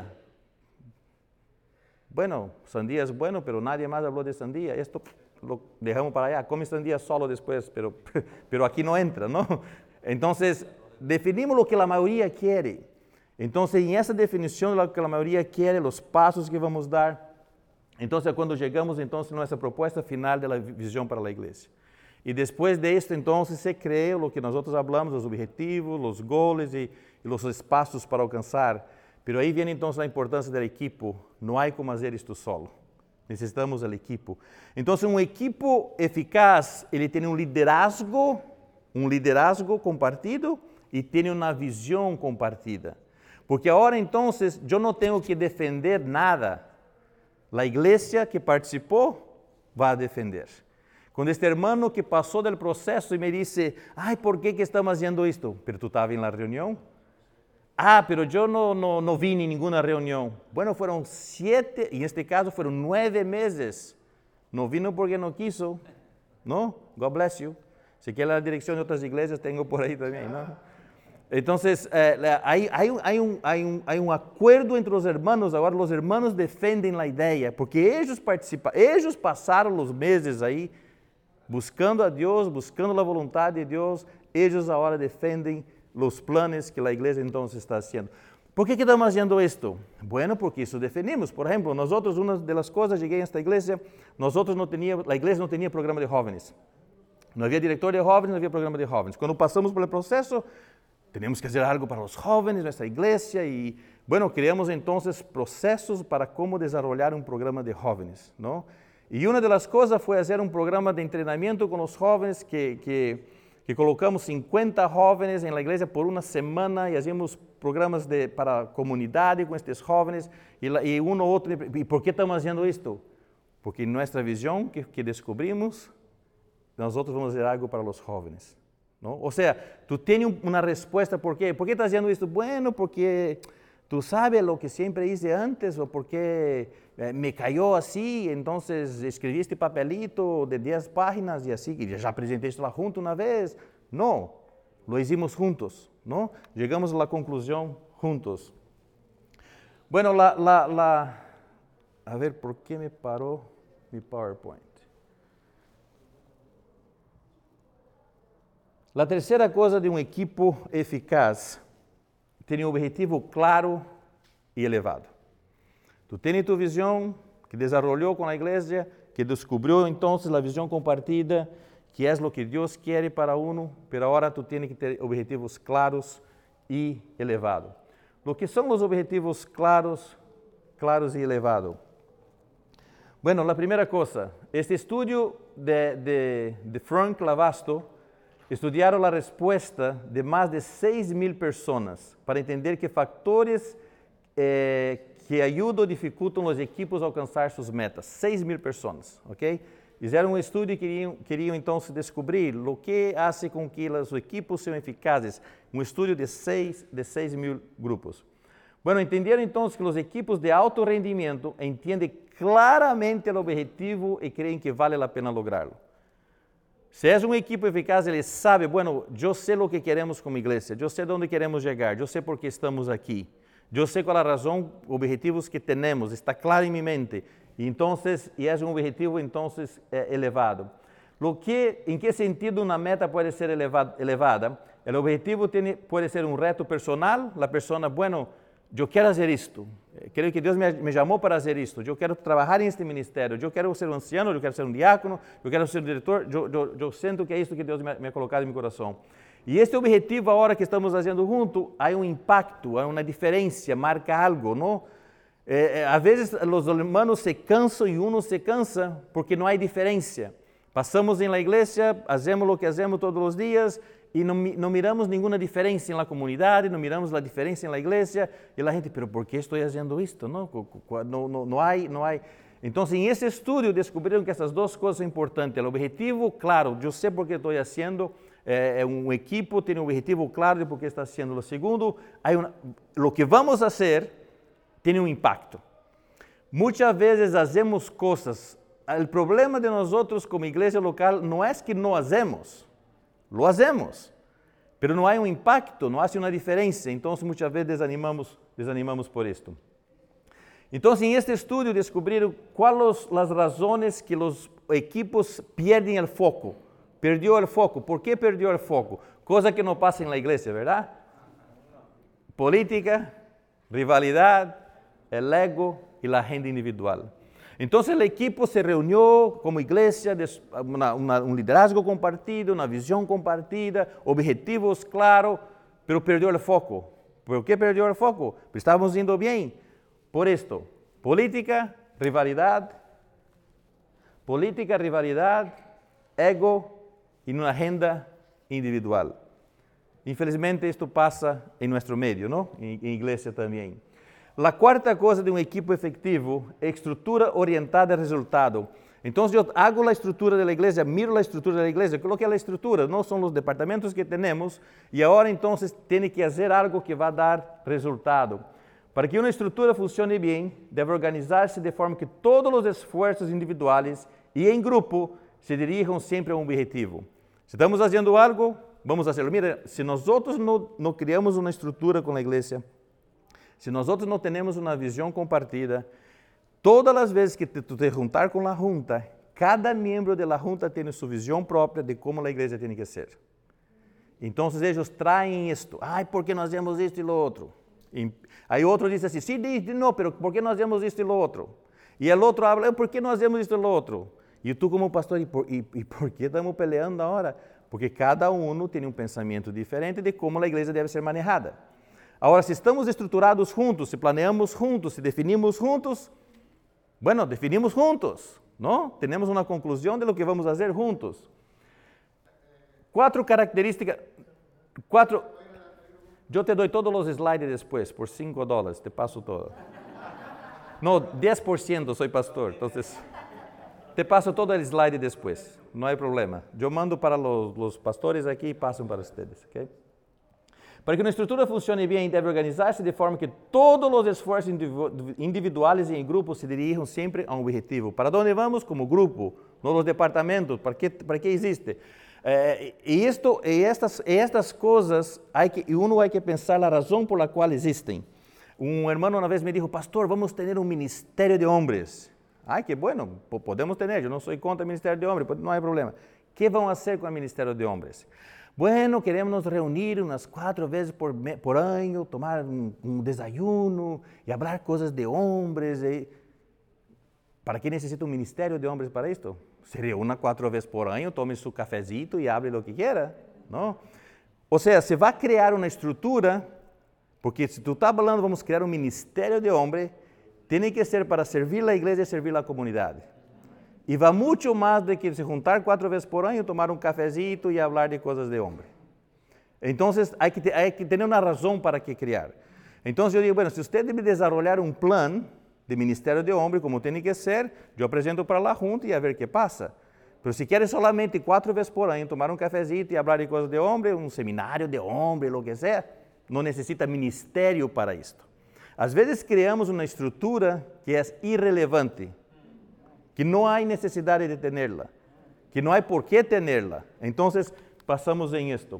Bueno, sandía es bueno, pero nadie más habló de sandía. Esto lo dejamos para allá. Come sandía solo después, pero, pero aquí no entra, ¿no? Entonces, definimos lo que la mayoría quiere. Entonces, en esa definición de lo que la mayoría quiere, los pasos que vamos a dar, entonces, cuando llegamos, entonces, a nuestra propuesta final de la visión para la iglesia. Y después de esto, entonces, se crea lo que nosotros hablamos, los objetivos, los goles y, y los espacios para alcanzar. Pero ahí viene, entonces, la importancia del equipo. No hay como hacer esto solo. Necesitamos el equipo. Entonces, un equipo eficaz, ele tiene un liderazgo, um liderazgo compartido e tem uma visão compartida. Porque agora, então, eu não tenho que defender nada. A igreja que participou vai defender. Quando este hermano que passou do processo e me disse, ai, por que, que estamos fazendo isto? Pero tu estava na reunião? Ah, pero eu não, não, não vi em nenhuma reunião. Bueno, foram sete, em este caso foram nove meses. Não vino porque não quiso. Não? God bless you. Si quiere la dirección de otras iglesias, tengo por ahí también, ¿no? Entonces, eh, hay, hay, un, hay, un, hay, un, hay un acuerdo entre los hermanos. Ahora los hermanos defienden la idea, porque ellos participaron, ellos pasaron los meses ahí buscando a Dios, buscando la voluntad de Dios. Ellos ahora defienden los planes que la iglesia entonces está haciendo. ¿Por qué estamos haciendo esto? Bueno, porque eso defendemos. Por ejemplo, nosotros, una de las cosas, llegué a esta iglesia, nosotros no teníamos, la iglesia no tenía programa de jóvenes. Não havia diretor de jovens, não havia programa de jovens. Quando passamos pelo processo, temos que fazer algo para os jovens, nossa igreja, e, bueno, criamos então processos para como desenvolver um programa de jovens, não? E uma das coisas foi fazer um programa de treinamento com os jovens que, que, que colocamos cincuenta jóvenes en la iglesia por una semana y hacíamos programas de, para comunidad con estos jóvenes y, la, y uno u otro, ¿y por qué estamos haciendo esto? Porque en nuestra visión que, que descubrimos, nosotros vamos a hacer algo para los jóvenes, ¿no? O sea, tú tienes una respuesta, ¿por qué? ¿Por qué estás haciendo esto? Bueno, porque tú sabes lo que siempre hice antes o porque eh, me cayó así, entonces escribí este papelito de diez páginas y así, y ya presenté esto junto una vez. No, lo hicimos juntos, ¿no? Llegamos a la conclusión juntos. Bueno, la, la, la, a ver, ¿por qué me paró mi PowerPoint? La tercera cosa de um equipo eficaz tem um objetivo claro e elevado. Tu tens tua visão que desenvolveu com a igreja, que descobriu então a visão compartida, que é o que Deus quer para uno, mas agora tu tens que ter objetivos claros e elevados. O que são os objetivos claros, claros e elevados? Bueno, a primeira coisa, este estudo de, de, de Frank Lavasto estudiaram a resposta de mais de seis mil pessoas para entender que fatores eh, que ajudam ou dificultam os equipos a alcançar suas metas. seis mil pessoas, ok? Fizeram um estudo e queriam, queriam então se descobrir o que faz com que os equipos sejam eficazes. Um estudo de seis, de seis mil grupos. Bueno, entenderam então que os equipos de alto rendimento entendem claramente o objetivo e creem que vale a pena lográ-lo. Se é um equipo eficaz, ele sabe, bueno, eu sei o que queremos como igreja, eu sei onde queremos chegar, eu sei por que estamos aqui, eu sei qual a razão, objetivos que temos, está claro em minha mente. E então, e é um objetivo então é, elevado. Lo que, em que sentido uma meta pode ser elevado, elevada? O objetivo tem, pode ser um reto personal, a pessoa, bueno, eu quero fazer isto, creio que Deus me, me chamou para fazer isto, eu quero trabalhar em este ministério, eu quero ser um anciano, eu quero ser um diácono, eu quero ser um diretor, eu, eu, eu sinto que é isso que Deus me, me ha colocado em meu coração. E este objetivo, agora que estamos fazendo junto, há um impacto, há uma diferença, marca algo, não? É, é, às vezes, os humanos se cansam e uno se cansa porque não há diferença. Passamos em la igreja, fazemos o que fazemos todos os dias, e não, não miramos nenhuma diferença na comunidade, não miramos a diferença na igreja, e a gente, pero por que estou fazendo isto? Não, não, não, não há, não há. Então, em esse estudo, descobriram que essas duas coisas são importantes. O objetivo, claro, eu sei por que estou fazendo, é, é um equipo tem um objetivo claro de por que está fazendo. O segundo, uma, o que vamos fazer tem um impacto. Muitas vezes fazemos coisas, o problema de nós outros como igreja local não é que não fazemos, lo hacemos, pero não há um impacto, não há uma diferença, então muitas vezes desanimamos, desanimamos por isto. Então, em este estudo descobriram quais as razões que os equipos perdem o foco. Perdeu o foco. Por que perdeu o foco? Coisa que não passa na igreja, verdade? Política, rivalidade, o ego e a agenda individual. Então, o equipo se reuniu como igreja, uma, uma, um liderazgo compartido, uma visão compartida, objetivos claros, mas perdeu o foco. ¿Por que perdeu o foco? Porque estávamos indo bem. Por isto, política, rivalidade, política, rivalidade, ego e uma agenda individual. Infelizmente, isto passa em nosso meio, não? Em, em igreja também. A quarta coisa de um equipo efetivo é estrutura orientada a resultado. Então, eu hago a estrutura da igreja, miro a estrutura da igreja, o que é a estrutura? Não são os departamentos que temos, e agora, então, tem que fazer algo que vai dar resultado. Para que uma estrutura funcione bem, deve organizar-se de forma que todos os esforços individuais e em grupo se dirijam sempre a um objetivo. Se estamos fazendo algo, vamos fazer. Mira, se nós outros não, não criamos uma estrutura com a igreja, se nós outros não temos uma visão compartida, todas as vezes que tu te juntar com a junta, cada membro da junta tem sua visão própria de como a igreja tem que ser. Então, eles traem isto. Ai, por que nós temos isto e lo outro? E, aí outro diz assim, sim, sí, não, pero por que nós temos isto e lo outro? E o outro habla, por que nós temos isto e lo outro? E tu como pastor, e por, e, e por que estamos peleando agora? Porque cada um tem um pensamento diferente de como a igreja deve ser manejada. Agora, se estamos estruturados juntos, se planeamos juntos, se definimos juntos, bueno, definimos juntos, não? Temos uma conclusão de lo que vamos fazer juntos. Quatro características, quatro... Eu te dou todos os slides depois, por cinco dólares, te passo todo. Não, dez por ciento sou pastor, então te passo todo o slide depois, não há problema. Eu mando para os, os pastores aqui e passam para vocês, ok? Para que uma estrutura funcione bem, deve organizar-se de forma que todos os esforços individuais e em grupo se dirigam sempre a um objetivo. ¿Para onde vamos? Como grupo, não os departamentos. ¿Para que, para que existe? Eh, e, esto, e, estas, e estas coisas, hay que, uno hay que pensar a razão por la qual existem. Um hermano uma vez me dijo, pastor, vamos ter um ministério de homens. Ai, que bueno, podemos ter, eu não sou contra o ministério de homens, não há problema. O que vão fazer com o ministério de homens? Bueno, queremos nos reunir umas quatro vezes por, por ano, tomar um, um desayuno e falar coisas de homens. E... Para que necessita um ministério de homens para isto? Se reúna quatro vezes por ano, tome seu cafezito e hable o que quiera, não? Ou seja, se vai criar uma estrutura, porque se tu está falando, vamos criar um ministério de homens, tem que ser para servir a igreja e servir a comunidade. E vai muito mais do que se juntar quatro vezes por ano, tomar um cafezito e falar de coisas de homem. Então, há que, há que ter uma razão para que criar. Então, eu digo, bueno, se você deve desenvolver um plano de ministério de homem, como tem que ser, eu apresento para lá junto e a ver o que passa. Mas se quer solamente quatro vezes por ano, tomar um cafezito e falar de coisas de homem, um seminário de homem, o que seja, não necessita ministério para isto. Às vezes criamos uma estrutura que é irrelevante, que não há necessidade de tê-la, que não há por que tê-la. Então, passamos em isto.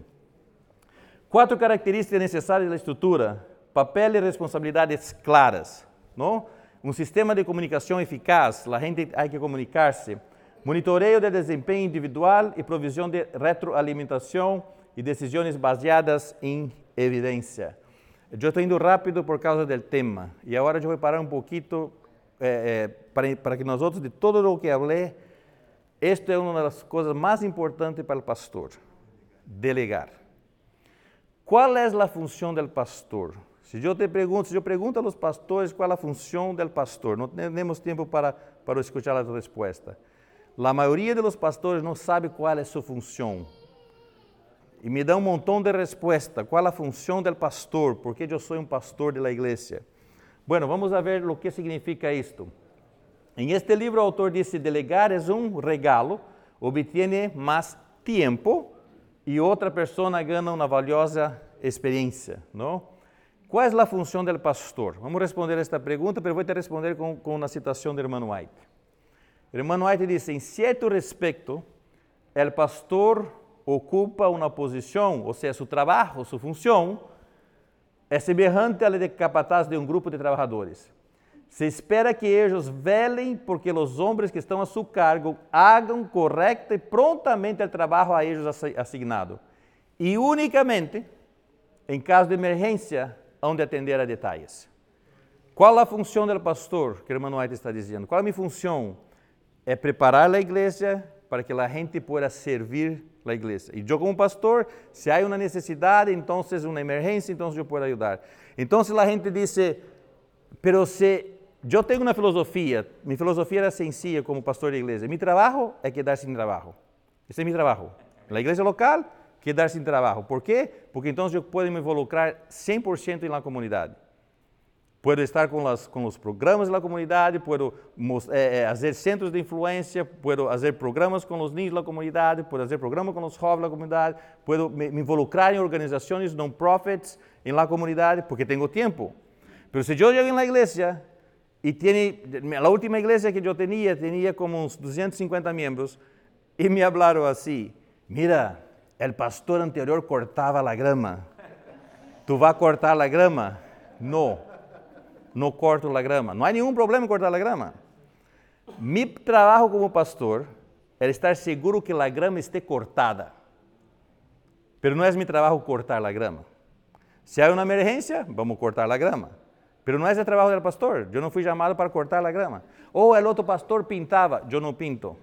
Quatro características necessárias da estrutura: papel e responsabilidades claras, não? Um sistema de comunicação eficaz, a gente tem que comunicar-se, monitoreio de desempenho individual e provisão de retroalimentação e decisões baseadas em evidência. Eu estou indo rápido por causa do tema, e agora eu vou parar um pouquinho eh, eh, para, para que nós outros, de todo o que falei, esta é uma das coisas mais importantes para o pastor: delegar. Qual é a função do pastor? Se eu te pergunto, se eu pergunto aos pastores qual é a função do pastor, não temos tempo para, para escutar a resposta. A maioria dos pastores não sabe qual é sua função. E me dá um montão de respostas. Qual é a função do pastor? Por que eu sou um pastor da igreja? Bueno, vamos a ver o que significa isto. Em este livro, o autor disse: delegar é um regalo, obtiene mais tempo e outra pessoa ganha uma valiosa experiência, não? Qual é a função do pastor? Vamos responder esta pergunta, mas vou te responder com, com uma citação do irmão White. O irmão White diz: em certo respeito, o pastor ocupa uma posição, ou seja, seu trabalho, sua função, é semelhante à de capataz de um grupo de trabalhadores. Se espera que eles velem porque os homens que estão a seu cargo hagam correto e prontamente o trabalho a eles assignado. E unicamente, em caso de emergência, hão de atender a detalhes. Qual a função do pastor, que o irmão White está dizendo? Qual a minha função? É preparar a igreja para que a gente possa servir a igreja. E eu, como pastor, se há uma necessidade, então, uma emergência, então eu posso ajudar. Então, se a gente diz, pero se eu tenho uma filosofia, minha filosofia era sencilla como pastor de igreja. Meu trabalho é quedar sem trabalho. Esse é meu trabalho. Na igreja local, quedar sem trabalho. Por quê? Porque então eu posso me involucrar cem por cento na comunidade. Puedo estar com, las, com os programas da comunidade, puedo eh, fazer centros de influência, puedo fazer programas com os niños da comunidade, puedo fazer programas com os jovens da comunidade, puedo me, me involucrar em organizações non-profits em la comunidade, porque tenho tempo. Mas se eu chego na igreja e tiene, a última igreja que eu tinha, tinha como uns duzentos e cinquenta membros, e me falaram assim: mira, o pastor anterior cortava a grama. Tu vai cortar a grama? Não. Não corto a grama. Não há nenhum problema em cortar a grama. Meu trabalho como pastor é estar seguro que a grama esteja cortada. Mas não é meu trabalho cortar a grama. Se há uma emergência, vamos cortar a grama. Mas não é o trabalho do pastor. Eu não fui chamado para cortar a grama. Ou o outro pastor pintava. Eu não pinto.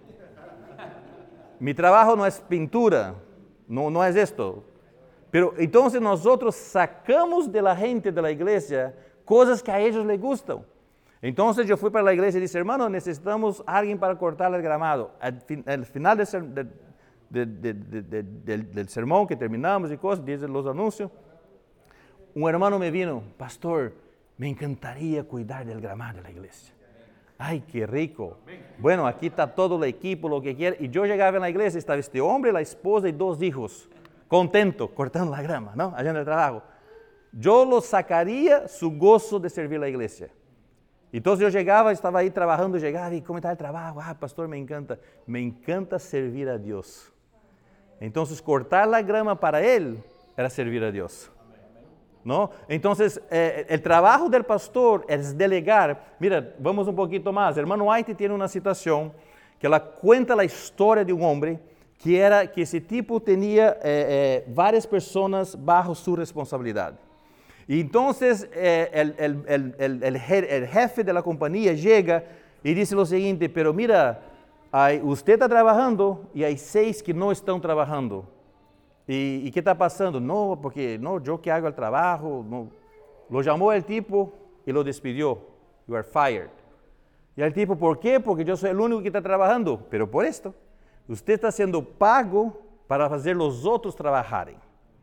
Meu trabalho não é pintura. Não, não é isto. Pero, então, nós sacamos de la gente da igreja coisas que a eles les gustam. Então, eu fui para a igreja e disse: hermano, necessitamos alguém para cortar o gramado. Al, fin, al final de, de, de, de, de, del, del sermão que terminamos e coisas, dizem os anúncios, um irmão me vino, pastor, me encantaria cuidar del gramado da igreja. Ai, que rico. Bueno, aqui está todo o equipo, lo que quiera. E eu chegava na igreja, estava este homem, a esposa e dois hijos, contento, cortando a grama, ¿no? Haciendo el trabajo. Eu los sacaria su gozo de servir a igreja. Então eu chegava, estava aí trabalhando, chegava e como está o trabalho? Ah, pastor, me encanta. Me encanta servir a Deus. Então, cortar a grama para ele era servir a Deus. ¿No? Entonces, eh, el trabajo del pastor es delegar. Mira, vamos un poquito más. Hermano White tiene una situación que ela cuenta la historia de un hombre que era que ese tipo tenía eh, eh, varias personas bajo su responsabilidad. Y entonces eh, el, el, el, el, el, el jefe de la compañía llega y dice lo siguiente, pero mira, hay, usted está trabajando y hay seis que no están trabajando. E, e que está passando? Não, porque não, eu que hago o trabalho. Não. Lo chamou o tipo e lo despediu. You are fired. E o tipo, ¿por quê? Porque eu sou o único que está trabalhando. Pero por esto, você está sendo pago para fazer os outros trabalharem.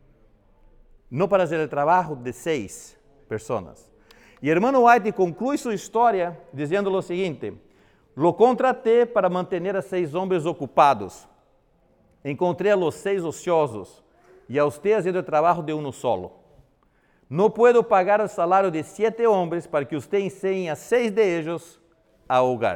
Não para fazer o trabalho de seis pessoas. E o irmão White conclui sua história dizendo o seguinte: lo contraté para manter a seis homens ocupados. Encontrei a los seis ociosos e a usted haciendo el trabajo de uno solo. No puedo pagar el salario de siete hombres para que usted enseñe a seis de ellos a hogar.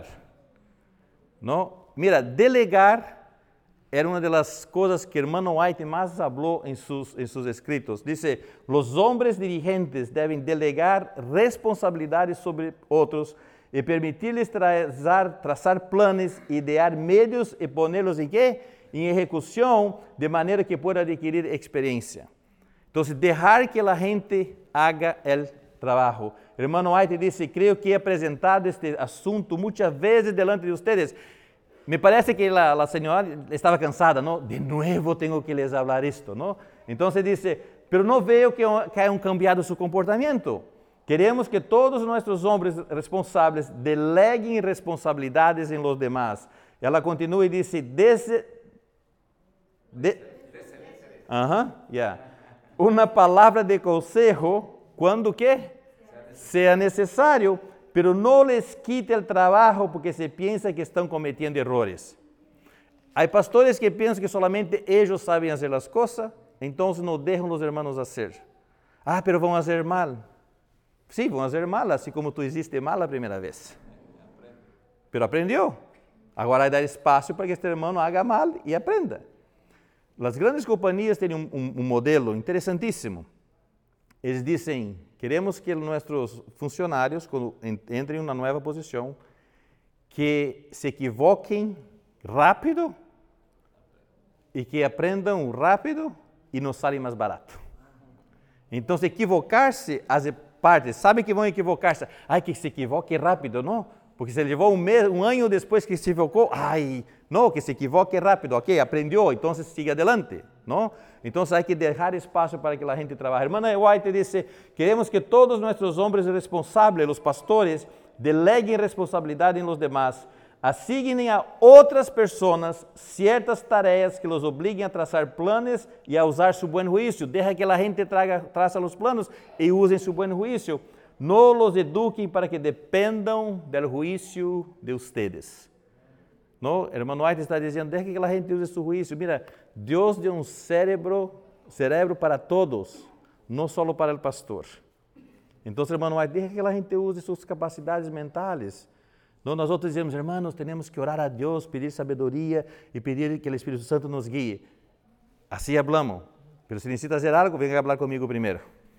¿No? Mira, delegar era una de las cosas que el hermano White más habló en sus, en sus escritos. Dice, los hombres dirigentes deben delegar responsabilidades sobre otros y permitirles trazar, trazar planes, idear medios y ponerlos en qué? Em execução, de maneira que pueda adquirir experiência. Então, deixar que a gente haga o trabalho. O irmão White disse, creio que he apresentado este assunto muitas vezes delante de vocês. Me parece que a, a senhora estava cansada, não? De novo tenho que les hablar isto, não? Então, disse, pero não vejo que, que hayan cambiado su comportamento. Queremos que todos nossos homens responsáveis deleguem responsabilidades em los demás. Ela continua e disse, desde De, uh-huh, yeah. Uma palavra de consejo, quando que? Sea necessário, pero não les quite o trabalho porque se pensa que estão cometendo errores. Há pastores que pensam que solamente eles sabem fazer as coisas, então não deixam os irmãos fazer. Ah, pero vão fazer mal. Sim, vão fazer mal, assim como tu hiciste mal a primeira vez. Pero aprendeu. Agora vai dar espaço para que este irmão haga mal e aprenda. As grandes companhias têm um, um, um modelo interessantíssimo. Eles dizem, queremos que nossos funcionários, quando entrem em uma nova posição, que se equivoquem rápido e que aprendam rápido e nos salem mais barato. Então, se equivocar-se, as partes, sabem que vão equivocar-se. Ai, que se equivoque rápido, não? Porque se levou um, mês, um ano depois que se equivocou, ai, não, que se equivoque rápido, ok, aprendeu, então siga adelante, não? Então há que deixar espaço para que a gente trabalhe. A irmã White disse, queremos que todos nossos homens responsáveis, os pastores, deleguem responsabilidade em los demás, assignem a outras pessoas certas tarefas que los obliguem a traçar planos e a usar su buen juízo. Deja que a gente traga, traça os planos e usem su buen juízo. No los eduquem para que dependam del juízo de ustedes. No, hermano White está dizendo, deja que a gente use su juízo. Mira, Deus deu um cérebro, cerebro para todos, não só para o pastor. Então, hermano White, deja que a gente use suas capacidades mentais. No, nós outros dizemos, hermanos, temos que orar a Deus, pedir sabedoria e pedir que o Espírito Santo nos guie. Assim hablamos. Pero se necessita fazer algo, venga a hablar comigo primeiro.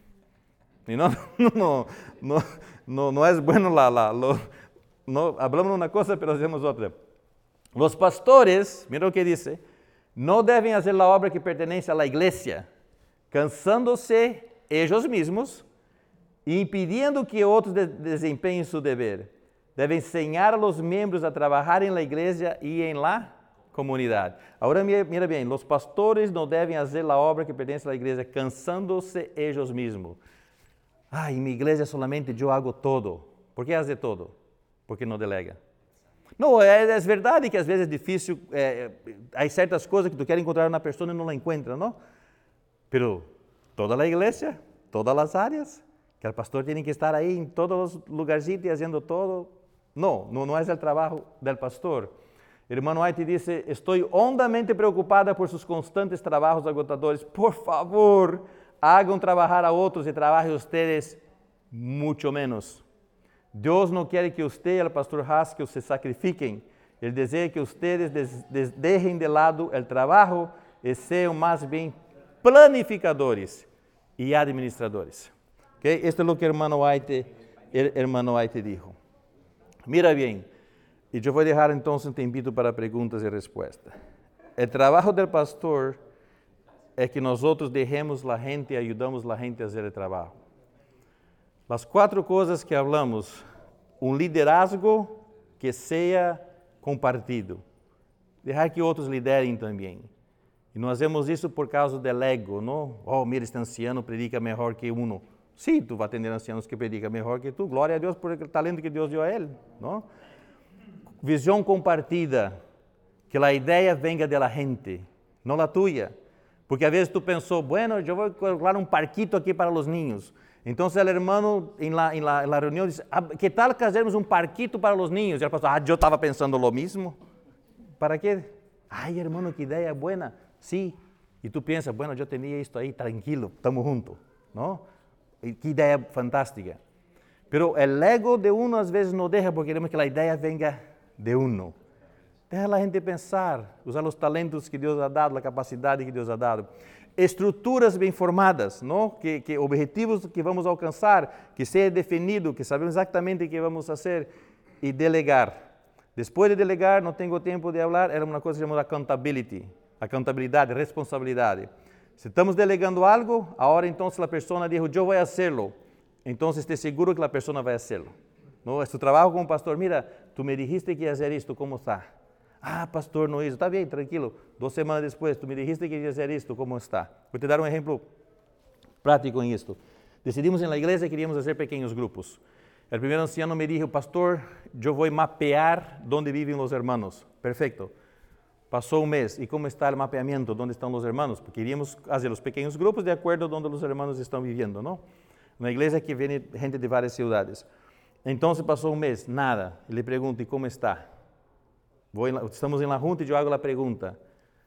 Y no, no, no, no, no es bueno, la, la, lo, no, hablamos una cosa, pero hacemos otra. Los pastores, mira lo que dice, no deben hacer la obra que pertenece a la iglesia, cansándose ellos mismos e impidiendo que otros de, desempeñen su deber. Deben enseñar a los miembros a trabajar en la iglesia y en la comunidad. Ahora mira bien, los pastores no deben hacer la obra que pertenece a la iglesia, cansándose ellos mismos. Ah, em minha igreja solamente eu hago todo. Por que hace todo? Porque não delega. Não, é, é verdade que às vezes é difícil, é, há certas coisas que tu quer encontrar na pessoa e não la encuentra, não? Pero toda a igreja, todas as áreas, que o pastor tem que estar aí em todos os lugarcitos fazendo todo. Não, não, não é o trabalho do pastor. Hermano White disse, estou hondamente preocupada por seus constantes trabalhos agotadores. Por favor, hagam trabalhar a outros e trabalhem ustedes muito menos. Deus não quer que você e o pastor Haskell se sacrifiquem. Ele deseja que ustedes des, des, deixem de lado o trabalho e sejam mais bem planificadores e administradores. ¿Okay? Esto es lo que el hermano White, el hermano White dijo. Mira bien, y yo voy a dejar entonces un tiempito para preguntas y respuestas. El trabajo del pastor es que nosotros dejemos la gente y ayudamos la gente a hacer el trabajo. Las cuatro cosas que hablamos, un liderazgo que sea compartido. Dejar que outros liderem também. E nós fazemos isso por causa do ego, não? Oh, mira, este anciano predica melhor que uno. Sim, tu vai ter ancianos que predicam melhor que tu. Glória a Deus por o talento que Deus deu a ele, não? Visão compartida, que a ideia venga de la gente, não a tuya. Porque às vezes tu pensou, bueno, eu vou colocar um parquito aqui para os niños. Então, o hermano em la, em la, en la reunião disse, ah, que tal fazermos um parquito para os niños? E ele falou, ah, eu estava pensando lo mismo. ¿Para quê? Ai, hermano, que ideia boa. Sim. E tu pensas, bueno, eu tinha isto aí, tranquilo, estamos juntos, não? E que ideia fantástica. Pero o ego de uno às vezes não deixa, porque queremos que a ideia venga de uno. Deixa a gente pensar, usar os talentos que Deus ha dado, a capacidade que Deus ha dado. Estruturas bem formadas, não? Que, que objetivos que vamos alcançar, que seja definido, que sabemos exatamente o que vamos fazer e delegar. Depois de delegar, não tenho tempo de falar, era uma coisa chamada accountability, accountabilidade, responsabilidade. Se estamos delegando algo, agora então se a pessoa diz, eu vou fazê-lo, então esteja seguro que a pessoa vai fazê-lo. Não? É tu trabalho como pastor, mira, tu me dijiste que ia fazer isto, como está? Ah, pastor, não isso. Está bem, tranquilo. Duas semanas depois, tu me dijiste que ia fazer isto, como está? Vou te dar um exemplo prático em isto. Decidimos na igreja que queríamos fazer pequenos grupos. O primeiro anciano me disse, pastor, eu vou mapear onde vivem os hermanos. Perfeito. Passou um mês. E como está o mapeamento? Onde estão os hermanos? Porque queríamos fazer os pequenos grupos de acordo com onde os hermanos estão vivendo, não? Na igreja que vem gente de várias cidades. Então, passou um mês, nada. Ele pergunta, e como está? Vou, estamos em la junta e eu hago a pergunta.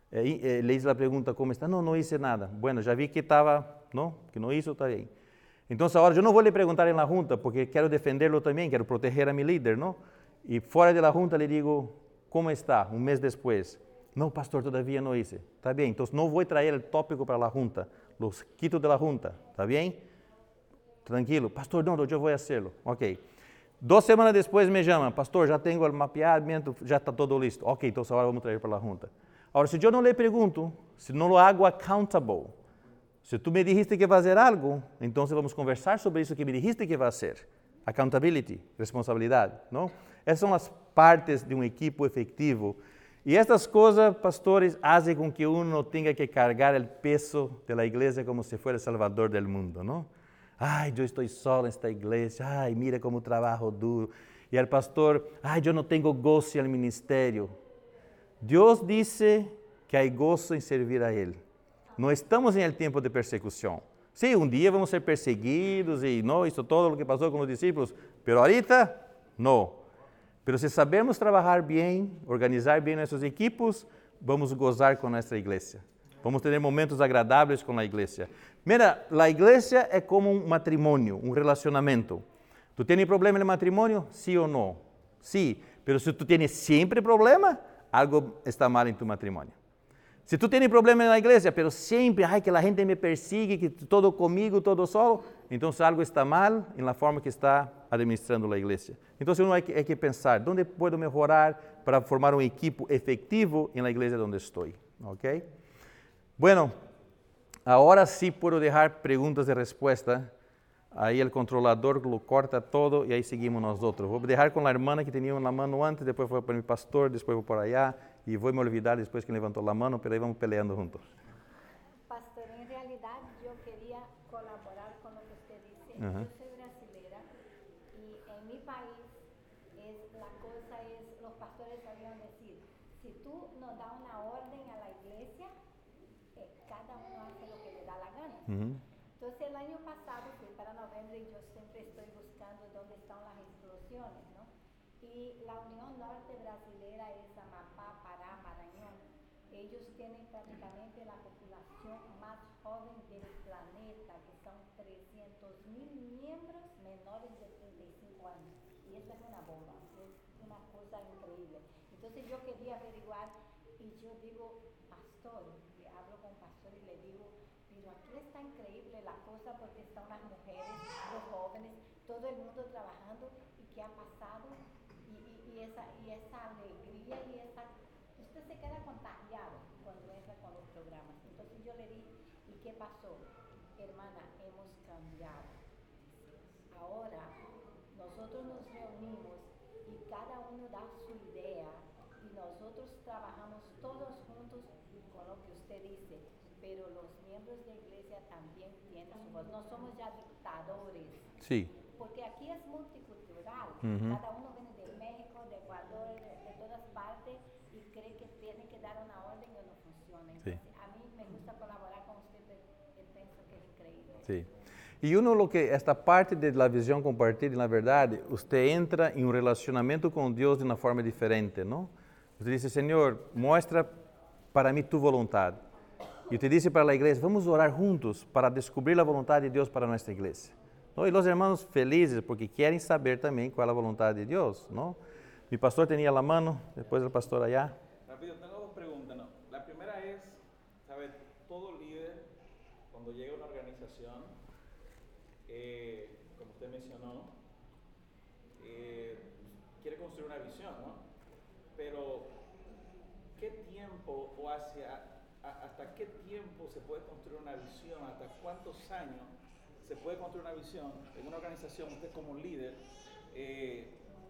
Ele diz a pergunta, como está? Não, não hice nada. Bueno, já vi que estava, não? Que não hizo, está bem. Então, agora eu não vou lhe perguntar em la junta, porque quero defendê-lo também, quero proteger a meu líder, não? E fora de la junta lhe digo, como está? Um mês depois. Não, pastor, todavia não hice. Está bem, então não vou trazer o tópico para a junta. Los quito de la junta, está bem? Tranquilo. Pastor, não, eu vou fazê-lo. Ok. Duas semanas depois me chama, pastor, já tenho o mapeamento, já está todo listo. Ok, então agora vamos trazer para a junta. Agora, se eu não lhe pergunto, se não lo hago accountable, se tu me dijiste que fazer algo, então vamos conversar sobre isso que me dijiste que fazer. Accountability, responsabilidade, não? Essas são as partes de um equipo efetivo. E estas coisas, pastores, fazem com que uno não tenha que carregar o peso da igreja como se fosse o salvador do mundo, não? Ai, eu estou solo nesta igreja, ai, mira como trabalho duro. E o pastor, ai, eu não tenho gozo no ministério. Deus disse que há gozo em servir a Ele. Não estamos em el tempo de persecução. Sim, um dia vamos ser perseguidos e não, isso todo o que passou com os discípulos, mas ahorita, não. Mas se sabemos trabalhar bem, organizar bem nossos equipos, vamos gozar com nossa igreja. Vamos ter momentos agradáveis com a igreja. Mira, a igreja é como um matrimônio, um relacionamento. Tu tens problema no matrimônio? Sim ou não? Sim, mas se tu tens sempre problema, algo está mal em tu matrimônio. Se tu tens problema na igreja, mas sempre, ai, que a gente me persigue, que todo comigo, todo solo, então algo está mal na forma que está administrando a igreja. Então, uno hay que, hay que pensar, onde posso melhorar para formar um equipo efetivo na igreja onde estou, ok? Bueno, agora sim puedo deixar perguntas de resposta. Aí o controlador lo corta todo e aí seguimos nós outros. Vou deixar com a irmã que tinha na mão antes, depois foi para o pastor, depois vou por allá e vou me olvidar depois que levantou a mão, mas aí vamos peleando juntos. Pastor, em realidade eu queria colaborar com o que você disse. Uh-huh. Eu sou brasileira e em meu país es, a coisa é os pastores Ujú. Entonces el año pasado fui para noviembre y yo siempre estoy buscando dónde están las explosiones, ¿no? Y la Unión Norte Brasilera es Amapá, Pará, Maranhão. Ellos tienen prácticamente la población más joven del planeta, que son trescientos mil miembros menores de treinta y cinco años. Y esa es una bomba, es una cosa increíble. Entonces yo quería averiguar y yo digo, pastor, y hablo con pastor y le digo, pero aquí está increíble la cosa porque están las mujeres, los jóvenes, todo el mundo trabajando y qué ha pasado y, y, y, esa, y esa alegría y esa... Usted se queda contagiado cuando entra con los programas. Entonces yo le dije, ¿y qué pasó? Hermana, hemos cambiado. Ahora nosotros nos reunimos y cada uno da su idea y nosotros trabajamos todos juntos con lo que usted dice, pero los miembros de la iglesia también tienen su voz. No somos ya dictadores. Sí. Porque aquí es multicultural. Uh-huh. Cada uno viene de México, de Ecuador, de, de todas partes y cree que tiene que dar una orden y no funciona. Entonces, Sí. a mí me gusta colaborar con usted, pero yo pienso que es increíble. Sí. E uno lo que esta parte da visão compartilhada, na verdade, você entra em um relacionamento com Deus de uma forma diferente, não? Você diz, Senhor, mostra para mim tu vontade. E te disse para a igreja, vamos orar juntos para descobrir a vontade de Deus para nossa igreja. ¿No? E os irmãos felizes porque querem saber também qual é a vontade de Deus, não? Mi pastor tinha a mano, depois o pastor allá. Rápido, tengo dos preguntas, ¿no? La primera es, ¿sabes? Todo líder, cuando llega a una organización, eh, como usted mencionó, eh, quiere construir una visión, ¿no? Pero, ¿qué tiempo o hacia, a, hasta qué tiempo se puede construir una visión? ¿Hasta cuántos años se puede construir una visión en una organización, usted como líder, eh,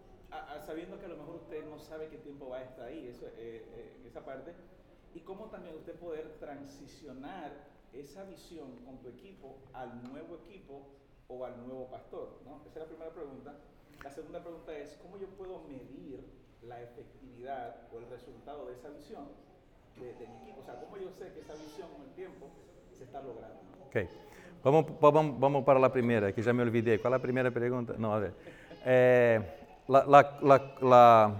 a, a, sabiendo que a lo mejor usted no sabe qué tiempo va a estar ahí, eso, eh, eh, esa parte, y cómo también usted poder transicionar esa visión con tu equipo al nuevo equipo o al nuevo pastor, ¿no? Esa es la primera pregunta. La segunda pregunta es, ¿cómo yo puedo medir la efectividad o el resultado de esa visión de, de mi equipo? O sea, ¿cómo yo sé que esa visión con el tiempo se está logrando? Ok. Vamos, vamos, vamos para a primeira, que já me olvidei. Qual é a primeira pergunta? Não, a ver. É, la, la, la, la,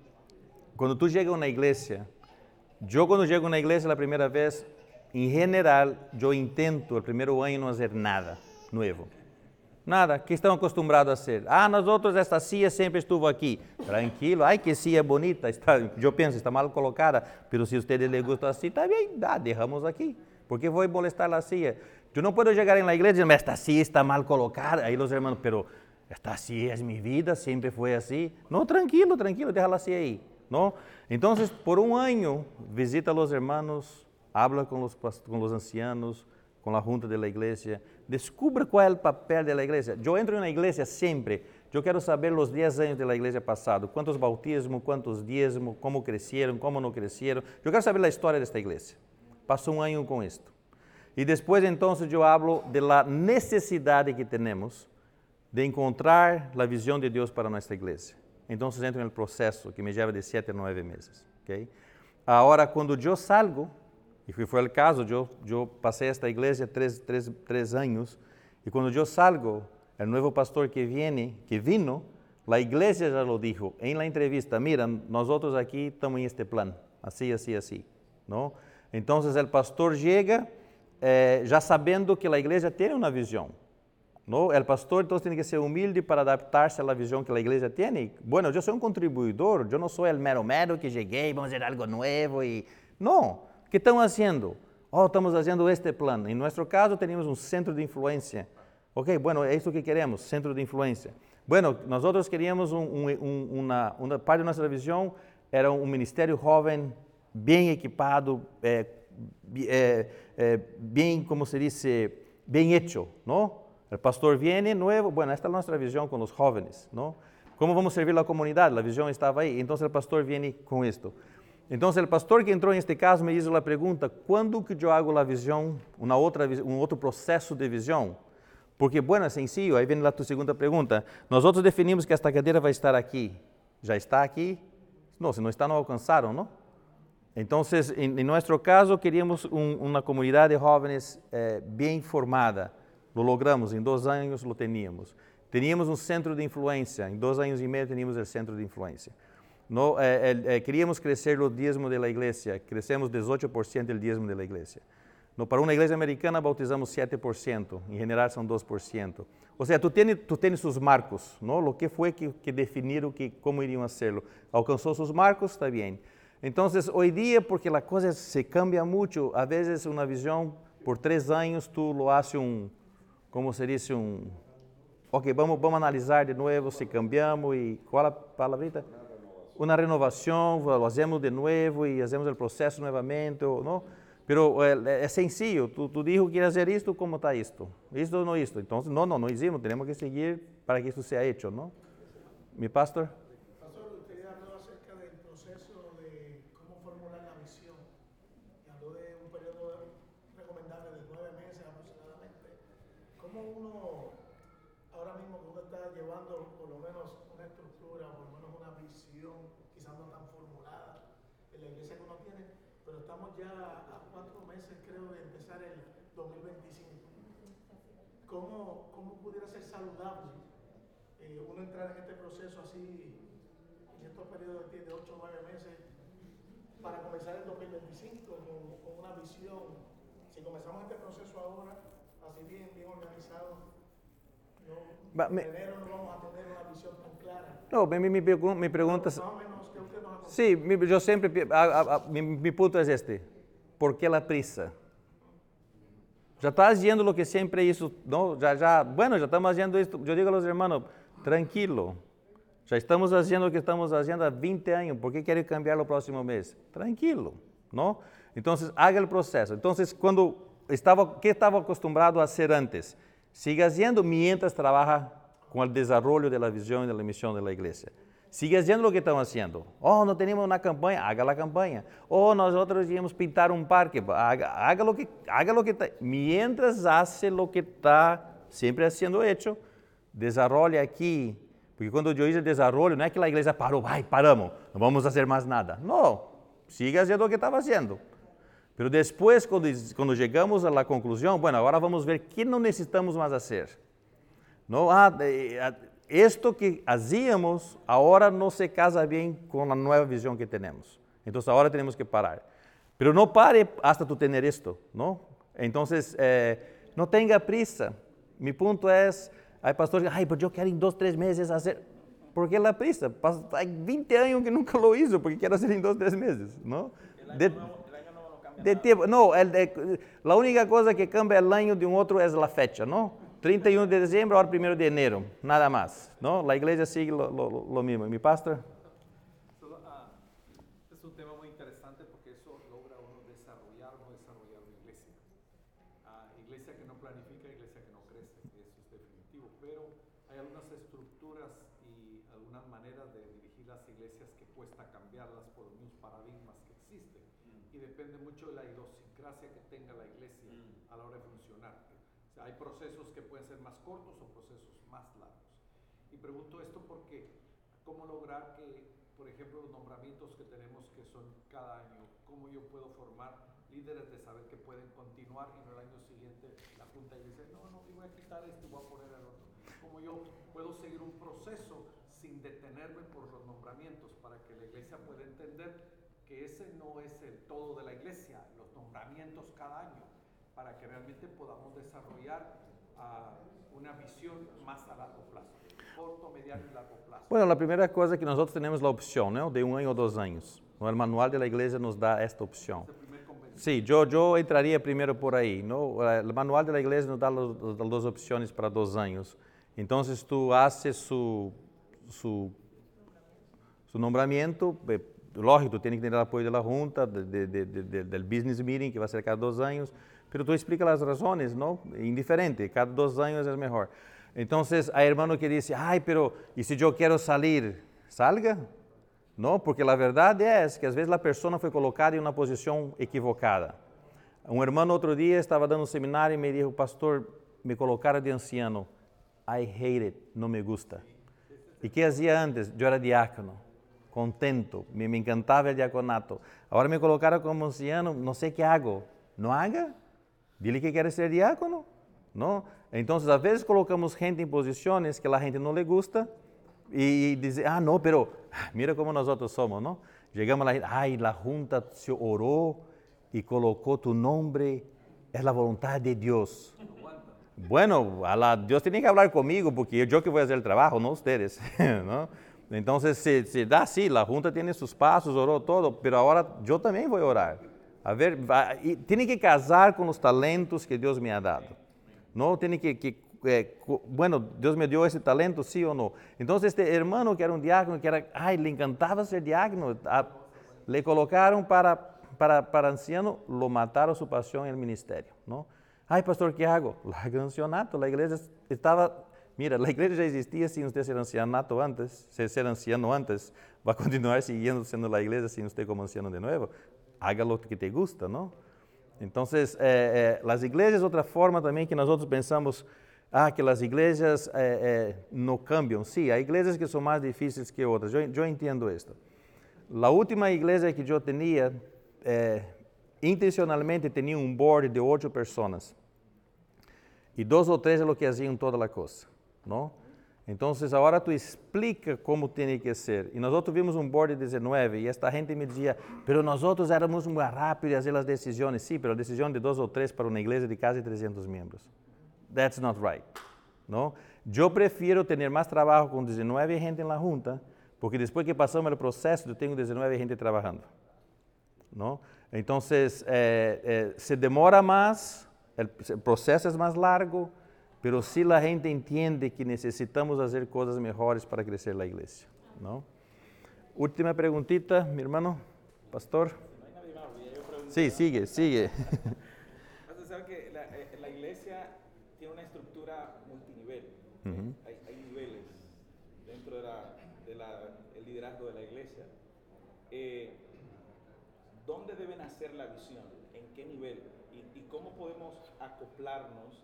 quando tu chega na igreja, eu quando chego na igreja a primeira vez, em geral, eu intento, o primeiro ano, não fazer nada novo. Nada, que estão acostumados a ser. Ah, nós outros, esta cia sempre estuvo aqui. Tranquilo, ai que cia bonita. Está, eu penso, está mal colocada, mas se vocês les gusta assim, está bem, dá, deixamos aqui. Por que vou molestar a cia? Eu não posso chegar na igreja e dizer, mas esta cia está mal colocada. Aí os irmãos, pero esta cia é minha vida, sempre foi assim. Não, tranquilo, tranquilo, deixa-la assim aí. Não? Então, por um ano, visita os irmãos, habla com os, com os ancianos, com a junta da igreja, descubra qual é o papel da igreja. Eu entro na igreja sempre, eu quero saber os dez anos da igreja passado, quantos bautismos, quantos dízimos, como cresceram, como não cresceram. Eu quero saber a história desta igreja. Passo um ano com isto. E depois, então, eu hablo da necessidade que temos de encontrar a visão de Deus para nossa igreja. Então, entro no processo que me leva de sete a nove meses. Okay? Agora, quando eu salgo, e foi o caso, eu, eu passei esta igreja três, três, três anos, e quando eu salgo, o novo pastor que viene, que vino, a igreja já lo dijo em la entrevista, mira, nós outros aqui estamos em este plano, assim, assim, assim. Não? Então, o pastor chega eh, já sabendo que a igreja tem uma visão. No, el pastor entonces tiene que ser humilde para adaptarse a la visión que la iglesia tiene. Bueno, yo soy un contribuidor, yo no soy el mero mero que llegué y vamos a hacer algo nuevo. Y... No, ¿qué estamos haciendo? Oh, estamos haciendo este plan. En nuestro caso tenemos un centro de influencia. Ok, bueno, es esto que queremos, centro de influencia. Bueno, nosotros queríamos un, un, una, una parte de nuestra visión, era un ministerio joven, bien equipado, eh, eh, eh, bien, como se dice, bien hecho, ¿no? El pastor viene nuevo, bueno, esta es nuestra visión con los jóvenes, ¿no? ¿Cómo vamos a servir a la comunidad? La visión estaba ahí, entonces el pastor viene con esto. Entonces el pastor que entró en este caso me hizo la pregunta, ¿cuándo que yo hago la visión, una otra, un otro proceso de visión? Porque, bueno, es sencillo, ahí viene la tu segunda pregunta. Nosotros definimos que esta cadeira vai estar aquí. ¿Ya está aquí? No, si no está, no alcanzaron, ¿no? Entonces, en, en nuestro caso, queríamos un, una comunidad de jóvenes eh, bien formada. Lo logramos, en dos años lo teníamos. Teníamos un centro de influencia, en dos años y medio teníamos el centro de influencia. No, eh, el, eh, queríamos crecer los diezmos de la iglesia, crecemos dieciocho por ciento del diezmo de la iglesia. No, para una iglesia americana bautizamos siete por ciento, en general son dos por ciento. O sea, tú tienes, tú tienes sus marcos, ¿no? Lo que fue que, que definieron que, cómo irían a hacerlo. Alcanzó sus marcos, está bien. Entonces, hoy día, porque la cosa se cambia mucho, a veces una visión, por tres años tú lo haces un, ¿cómo se dice? Un, ok, vamos, vamos a analizar de nuevo si cambiamos y, ¿cuál es la palabrita? Una renovación, lo hacemos de nuevo y hacemos el proceso nuevamente, ¿no? Pero é, é sencillo, tu, tu dijo que quieres hacer esto, ¿cómo está esto? Esto o no esto. Entonces, no, no, no hicimos, tenemos que seguir para que esto sea hecho, ¿no? Mi pastor. Pastor, usted habló acerca del proceso de cómo formular la visión. Y habló de un periodo recomendable de nueve meses aproximadamente. ¿Cómo uno, ahora mismo que uno está llevando por lo menos una estructura, por lo menos una visión, quizás no tan formulada en la iglesia que uno tiene, pero estamos ya a cuatro meses, creo, de empezar el dos mil veinticinco. ¿Cómo, cómo pudiera ser saludable eh, uno entrar en este proceso así, en estos periodos de ocho o nueve meses, para comenzar el dos mil veinticinco con, con una visión? Si comenzamos este proceso ahora, así bien, bien organizado, no, Va, me, en enero no vamos a tener una visión tan clara. No, mi, mi, mi pregunta es... Más o menos, ¿qué usted nos aconseja? Sí, mi, yo siempre, a, a, a, mi, mi punto es este. ¿Por qué la prisa? Ya estás haciendo lo que siempre hizo, ¿no? Ya, ya, bueno, ya estamos haciendo esto. Yo digo a los hermanos, tranquilo. Ya estamos haciendo lo que estamos haciendo há veinte años. ¿Por qué quiere cambiar el próximo mes? Tranquilo, ¿no? Entonces, haga el proceso. Entonces, cuando estaba, ¿qué estaba acostumbrado a hacer antes? Sigue haciendo mientras trabaja con el desarrollo de la visión y de la misión de la iglesia. Sigue haciendo lo que estamos haciendo. Oh, no tenemos una campaña, haga la campaña. Oh, nosotros íbamos a pintar un parque, haga, haga lo que haga lo que está. Mientras hace lo que está siempre siendo hecho, desarrolle aquí. Porque cuando yo hice el desarrollo, no es que la iglesia paró, ay, paramos, no vamos a hacer más nada. No, sigue haciendo lo que estaba haciendo. Pero después, cuando, cuando llegamos a la conclusión, bueno, ahora vamos a ver qué no necesitamos más hacer. No, ah, eh, esto que hacíamos ahora no se casa bien con la nueva visión que tenemos. Entonces ahora tenemos que parar. Pero no pare hasta tú tener esto, ¿no? Entonces, eh, no tenga prisa. Mi punto es, hay pastores que, ay, pero yo quiero en dos, tres meses hacer. ¿Por qué la prisa? Hay veinte años que nunca lo hizo, porque quiero hacer en dos, tres meses, ¿no? El año De, nuevo, el año nuevo no cambia de nada. tiempo, no, el de, la única cosa que cambia el año de un otro es la fecha, ¿no? treinta y uno de diciembre, ahora primero de enero, nada más, ¿no? La iglesia sigue lo, lo, lo mismo. ¿Mi pastor? So, uh, es un tema muy interesante porque eso logra uno desarrollar o no desarrollar una iglesia. Uh, iglesia que no planifica, iglesia que no crece, eso es definitivo. Pero hay algunas estructuras y algunas maneras de dirigir las iglesias que cuesta cambiarlas por los mismos paradigmas que existen. Y depende mucho de la idiosincrasia que tenga la iglesia a la hora de funcionar. O sea, hay procesos que pueden ser más cortos o procesos más largos. Y pregunto esto porque, ¿cómo lograr que, por ejemplo, los nombramientos que tenemos que son cada año, cómo yo puedo formar líderes de saber que pueden continuar y no el año siguiente la junta y dice, no, no, voy a quitar este y voy a poner el otro? ¿Cómo yo puedo seguir un proceso sin detenerme por los nombramientos para que la iglesia pueda entender que ese no es el todo de la iglesia, los nombramientos cada año, para que realmente podamos desarrollar uh, una visión más a largo plazo, corto, mediano y largo plazo? Bueno, la primera cosa es que nosotros tenemos la opción, ¿no? De un año o dos años. El manual de la iglesia nos da esta opción. Sí, yo, yo entraría primero por ahí, ¿no? El manual de la iglesia nos da los, los, las dos opciones para dos años. Entonces tú haces su, su, su nombramiento, eh, lógico, tú tienes que tener el apoyo de la junta, de, de, de, de, del business meeting que va a ser cada dos años, pero tú explicas las razones, ¿no? Indiferente, cada dos años es mejor. Entonces hay hermano que dice, ay, pero ¿y si yo quiero salir? ¿Salga? No, porque la verdad es que a veces la persona fue colocada en una posición equivocada. Un hermano otro día estaba dando un seminario y me dijo, pastor, me colocaron de anciano. I hate it, no me gusta. ¿Y qué hacía antes? Yo era diácono. contento, me, me encantaba el diaconato. Ahora me colocaron como anciano, no sé qué hago. No haga, dile que quiere ser diácono, ¿no? Entonces, a veces colocamos gente en posiciones que a la gente no le gusta y dice, ah, no, pero mira cómo nosotros somos, ¿no? Llegamos a la gente, ay, la junta se oró y colocó tu nombre, es la voluntad de Dios. Bueno, a la, Dios tiene que hablar conmigo porque yo que voy a hacer el trabajo, no ustedes, ¿no? Entonces, se, se da así, la junta tiene sus pasos, oró todo, pero ahora yo también voy a orar. A ver, va, y tiene que casar con los talentos que Dios me ha dado. No tiene que, que eh, bueno, Dios me dio ese talento, sí o no. Entonces, este hermano que era un diácono, que era, ay, le encantaba ser diácono, a, le colocaron para, para, para anciano, lo mataron su pasión en el ministerio, ¿no? Ay, pastor, ¿qué hago? Larga el ancianato, la iglesia estaba, mira, la iglesia ya existía sin usted ser ancianato antes, ser, ser anciano antes, va a continuar siguiendo siendo la iglesia sin usted como anciano de nuevo. Haga lo que te gusta, ¿no? Entonces, eh, eh, las iglesias, otra forma también que nosotros pensamos, ah, que las iglesias eh, eh, no cambian. Sí, hay iglesias que son más difíciles que otras, yo, yo entiendo esto. La última iglesia que yo tenía, eh, intencionalmente tenía un board de ocho personas. Y dos o tres es lo que hacían toda la cosa, ¿no? Entonces, ahora tú explica cómo tiene que ser. Y nosotros vimos un board de diecinueve y esta gente me decía, pero nosotros éramos muy rápidos en hacer las decisiones. Sí, pero la decisión de dos o tres para una iglesia de casi trescientos miembros. That's not right, ¿no? Yo prefiero tener más trabajo con diecinueve gente en la junta, porque después que pasamos el proceso, yo tengo diecinueve gente trabajando, ¿no? Entonces, eh, eh, se demora más, el, el proceso es más largo, pero sí la gente entiende que necesitamos hacer cosas mejores para crecer la iglesia, ¿no? Última preguntita, mi hermano, pastor. Sí, sigue, sigue. Usted sabe que la, eh, la iglesia tiene una estructura multinivel. Uh-huh. hay, hay niveles dentro del de la, de liderazgo de la iglesia. Eh, ¿Dónde debe nacer la visión? ¿En qué nivel? ¿Y, y cómo podemos acoplarnos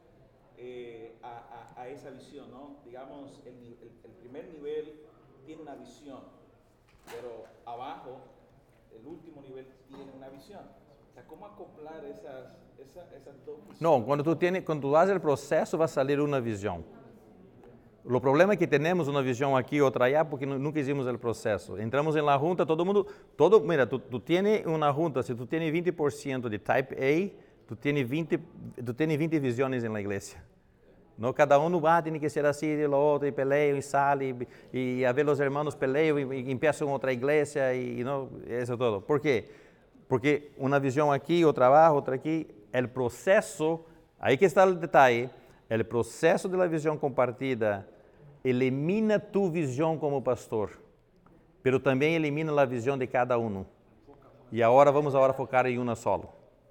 Eh, a, a, a esa visión, ¿no? Digamos, el, el, el primer nivel tiene una visión, pero abajo, el último nivel tiene una visión. O sea, ¿cómo acoplar esas, esa, esas dos visiones? No, cuando tú, tienes, cuando tú haces el proceso va a salir una visión. O problema é que temos uma visão aqui, outra allá, porque nunca hicimos o processo. Entramos na junta, todo mundo, todo, mira, tu, tu tienes uma junta, se tu tienes veinte por ciento de type A, tu tienes veinte, tu tienes veinte visões na igreja. No, cada um ah, tem que ser assim, e lo outro, e peleiam, e saem, e, e a ver os irmãos peleiam, e, e empiezam outra igreja, e, e não, isso todo. Por quê? Porque uma visão aqui, outra abaixo, outra aqui, o processo, aí que está o detalhe, o processo da visão compartida elimina tu visão como pastor, pero também elimina a visão de cada um. E agora vamos agora focar em uma solo.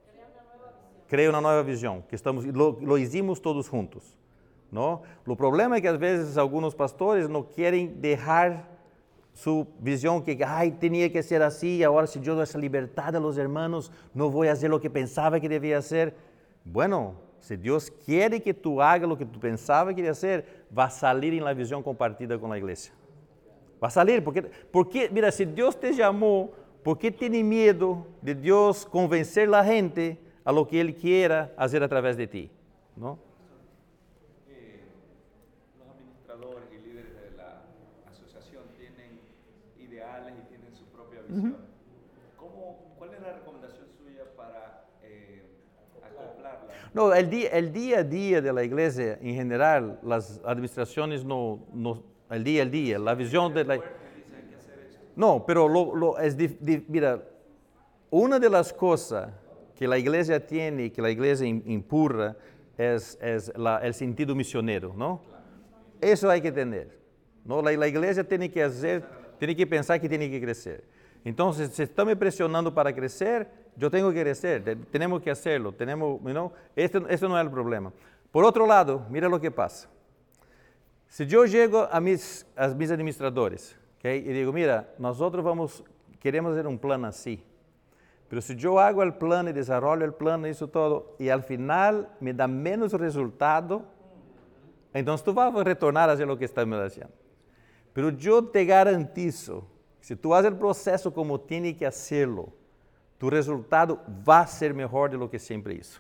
Crea uma nova visão, que estamos, lo, lo hicimos todos juntos, ¿no? O problema é que às vezes alguns pastores não querem deixar sua visão que, ai, tinha que ser assim, agora se eu dou essa liberdade a los hermanos, não vou fazer o que pensava que devia ser. Bueno, se Deus quer que tu haga o que tu pensava que devia ser, vai sair em la visão compartida com a igreja. Vai sair, porque, porque, mira, se Deus te chamou, ¿por que tem medo de Deus convencer a gente a lo que Él quiera hacer a través de ti, ¿no? Eh, los administradores y líderes de la asociación tienen ideales y tienen su propia visión. Uh-huh. ¿Cómo, ¿Cuál es la recomendación suya para eh, acoplarla? No, el día, el día a día de la iglesia, en general, las administraciones no, no el día a día, la visión de la... No, pero lo, lo, es, di, di, mira, una de las cosas que la iglesia tiene, que la iglesia impulsa, es, es la, el sentido misionero, ¿no? Eso hay que tener, ¿no? La, la iglesia tiene que hacer, tiene que pensar que tiene que crecer. Entonces, si están me presionando para crecer, yo tengo que crecer, tenemos que hacerlo, tenemos, you know, este, este no es el problema. Por otro lado, mira lo que pasa. Si yo llego a mis, a mis administradores, ¿okay? Y digo, mira, nosotros vamos, queremos hacer un plan así. Pero si yo hago el plan y desarrollo el plan y eso todo, y al final me da menos resultado, entonces tú vas a retornar a hacer lo que estamos haciendo. Pero yo te garantizo Se tu haces el proceso como tiene que hacerlo, tu resultado va a ser mejor de lo que siempre hizo.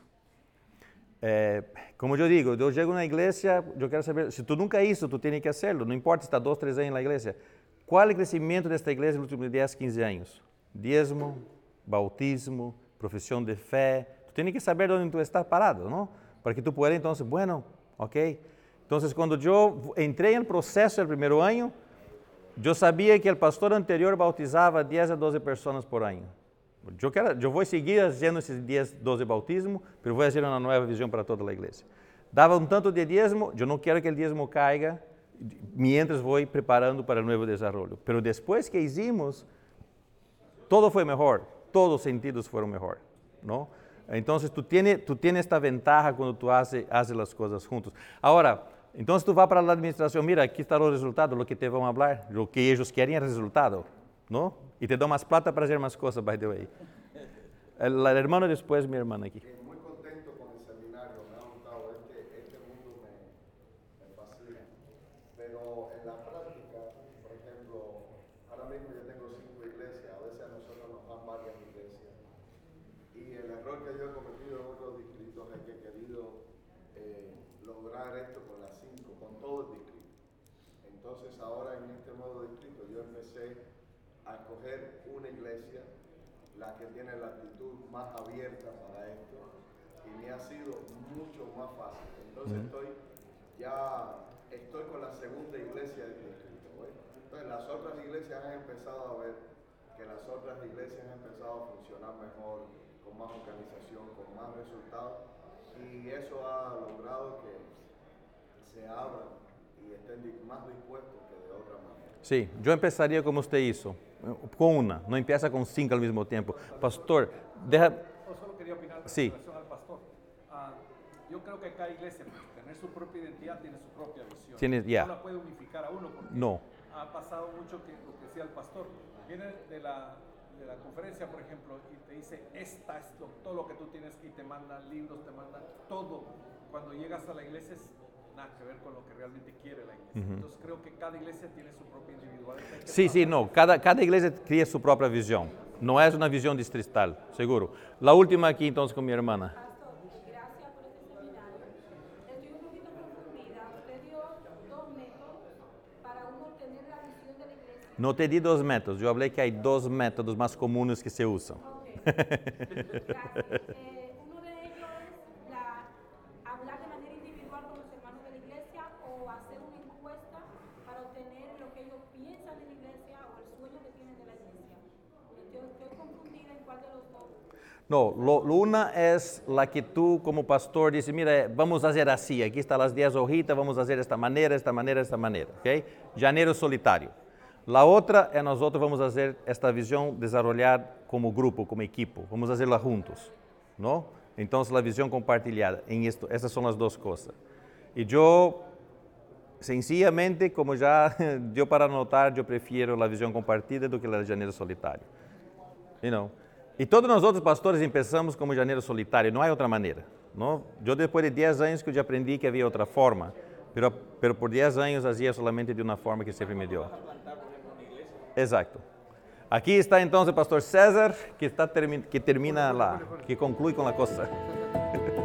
Eh, como yo digo, yo llego a una iglesia, yo quiero saber, si tú nunca hizo, tú tienes que hacerlo, no importa si está dos, tres años en la iglesia. ¿Cuál es el crecimiento de esta iglesia en los últimos diez, quince años? Diezmo, bautismo, profesión de fe. Tú tienes que saber dónde tú estás parado, ¿no? Para que tú puedas, entonces, bueno, ok. Entonces, cuando yo entré en el proceso del primer año, yo sabía que el pastor anterior bautizaba diez a doce personas por año. Yo, quero, eu vou seguir fazendo esses diez, doze bautismos, mas vou fazer uma nova visão para toda a igreja. Dava um tanto de dízimo, eu não quero que o dízimo caiga, mientras vou preparando para o novo desenvolvimento. Mas depois que hicimos, todo foi melhor, todos os sentidos foram melhor, não? Então, tu tienes, tu tienes esta ventaja quando tu haces, haces as coisas juntos. Agora, então tu vas para a administração, mira, aqui está o resultado, o que te vão falar, o que eles querem é resultado, não? Y te doy más plata para hacer más cosas, by the way. El, el hermano después, mi hermana aquí. Eh, muy contento con el seminario, me ha gustado, este, este mundo me, me fascina. Pero en la práctica, por ejemplo, ahora mismo yo tengo cinco iglesias, a veces a nosotros nos dan varias iglesias. Y el error que yo he cometido en otros distritos es que he querido eh, lograr esto con las cinco, con todo el distrito. Entonces ahora en este nuevo distrito yo empecé a escoger una iglesia, la que tiene la actitud más abierta para esto, y me ha sido mucho más fácil. Entonces mm. estoy ya, estoy con la segunda iglesia del distrito, ¿ves? Entonces las otras iglesias han empezado a ver que las otras iglesias han empezado a funcionar mejor, con más organización, con más resultados, y eso ha logrado que se abran y estén más dispuestos que de otra manera. Sí, yo empezaría como usted hizo, con una, no empieza con cinco al mismo tiempo. Pastor, deja... Yo solo quería opinar con sí. relación al pastor. Uh, yo creo que cada iglesia, pues, tener su propia identidad, tiene su propia visión. Tiene, yeah. No la puede unificar a uno, porque no. ha pasado mucho que lo que decía el pastor. Viene de la, de la conferencia, por ejemplo, y te dice, esta es lo, todo lo que tú tienes, y te mandan libros, te mandan todo. Cuando llegas a la iglesia es nada que ver con lo que realmente quiere la iglesia. Uh-huh. Entonces creo que cada iglesia tiene su propia individualidad. Sí, sí, no, cada, cada iglesia cria su propia visión. No es una visión distrital, seguro. La última aquí entonces con mi hermana. Pastor, gracias por este seminario. Estoy un poquito confundida. Usted dio dos métodos para uno obtener la visión de la iglesia. No te di dos métodos, yo hablé que hay dos métodos más comunes que se usan. Ok, gracias. Eh, uno de ellos es la, hablar de manera individual con los hermanos de la iglesia o hacer una encuesta para obtener lo que ellos piensan de la iglesia o el sueño que tienen de la iglesia. Yo estoy confundida en cuál de los dos. No, lo, lo una es la que tú como pastor dices, mira, vamos a hacer así, aquí están las diez hojitas, vamos a hacer de esta manera, esta manera, esta manera, ¿ok? Janeiro solitário. La otra es nosotros vamos a hacer esta visión desarrollar como grupo, como equipo, vamos a hacerla juntos, ¿no? Entonces la visión compartilhada, en esto, esas son las dos cosas. Y yo, sencillamente, como ya dio para notar, yo prefiero la visión compartida do que la de janeiro solitário. You know? Y todos nosotros pastores empezamos como janeiro solitário, no hay otra manera, ¿no? Yo después de diez años que yo aprendí que había otra forma, pero, pero por diez años hacía solamente de una forma que siempre me dio. Exacto. Aquí está entonces el pastor César, que, está termi que termina la, que concluye con la cosa.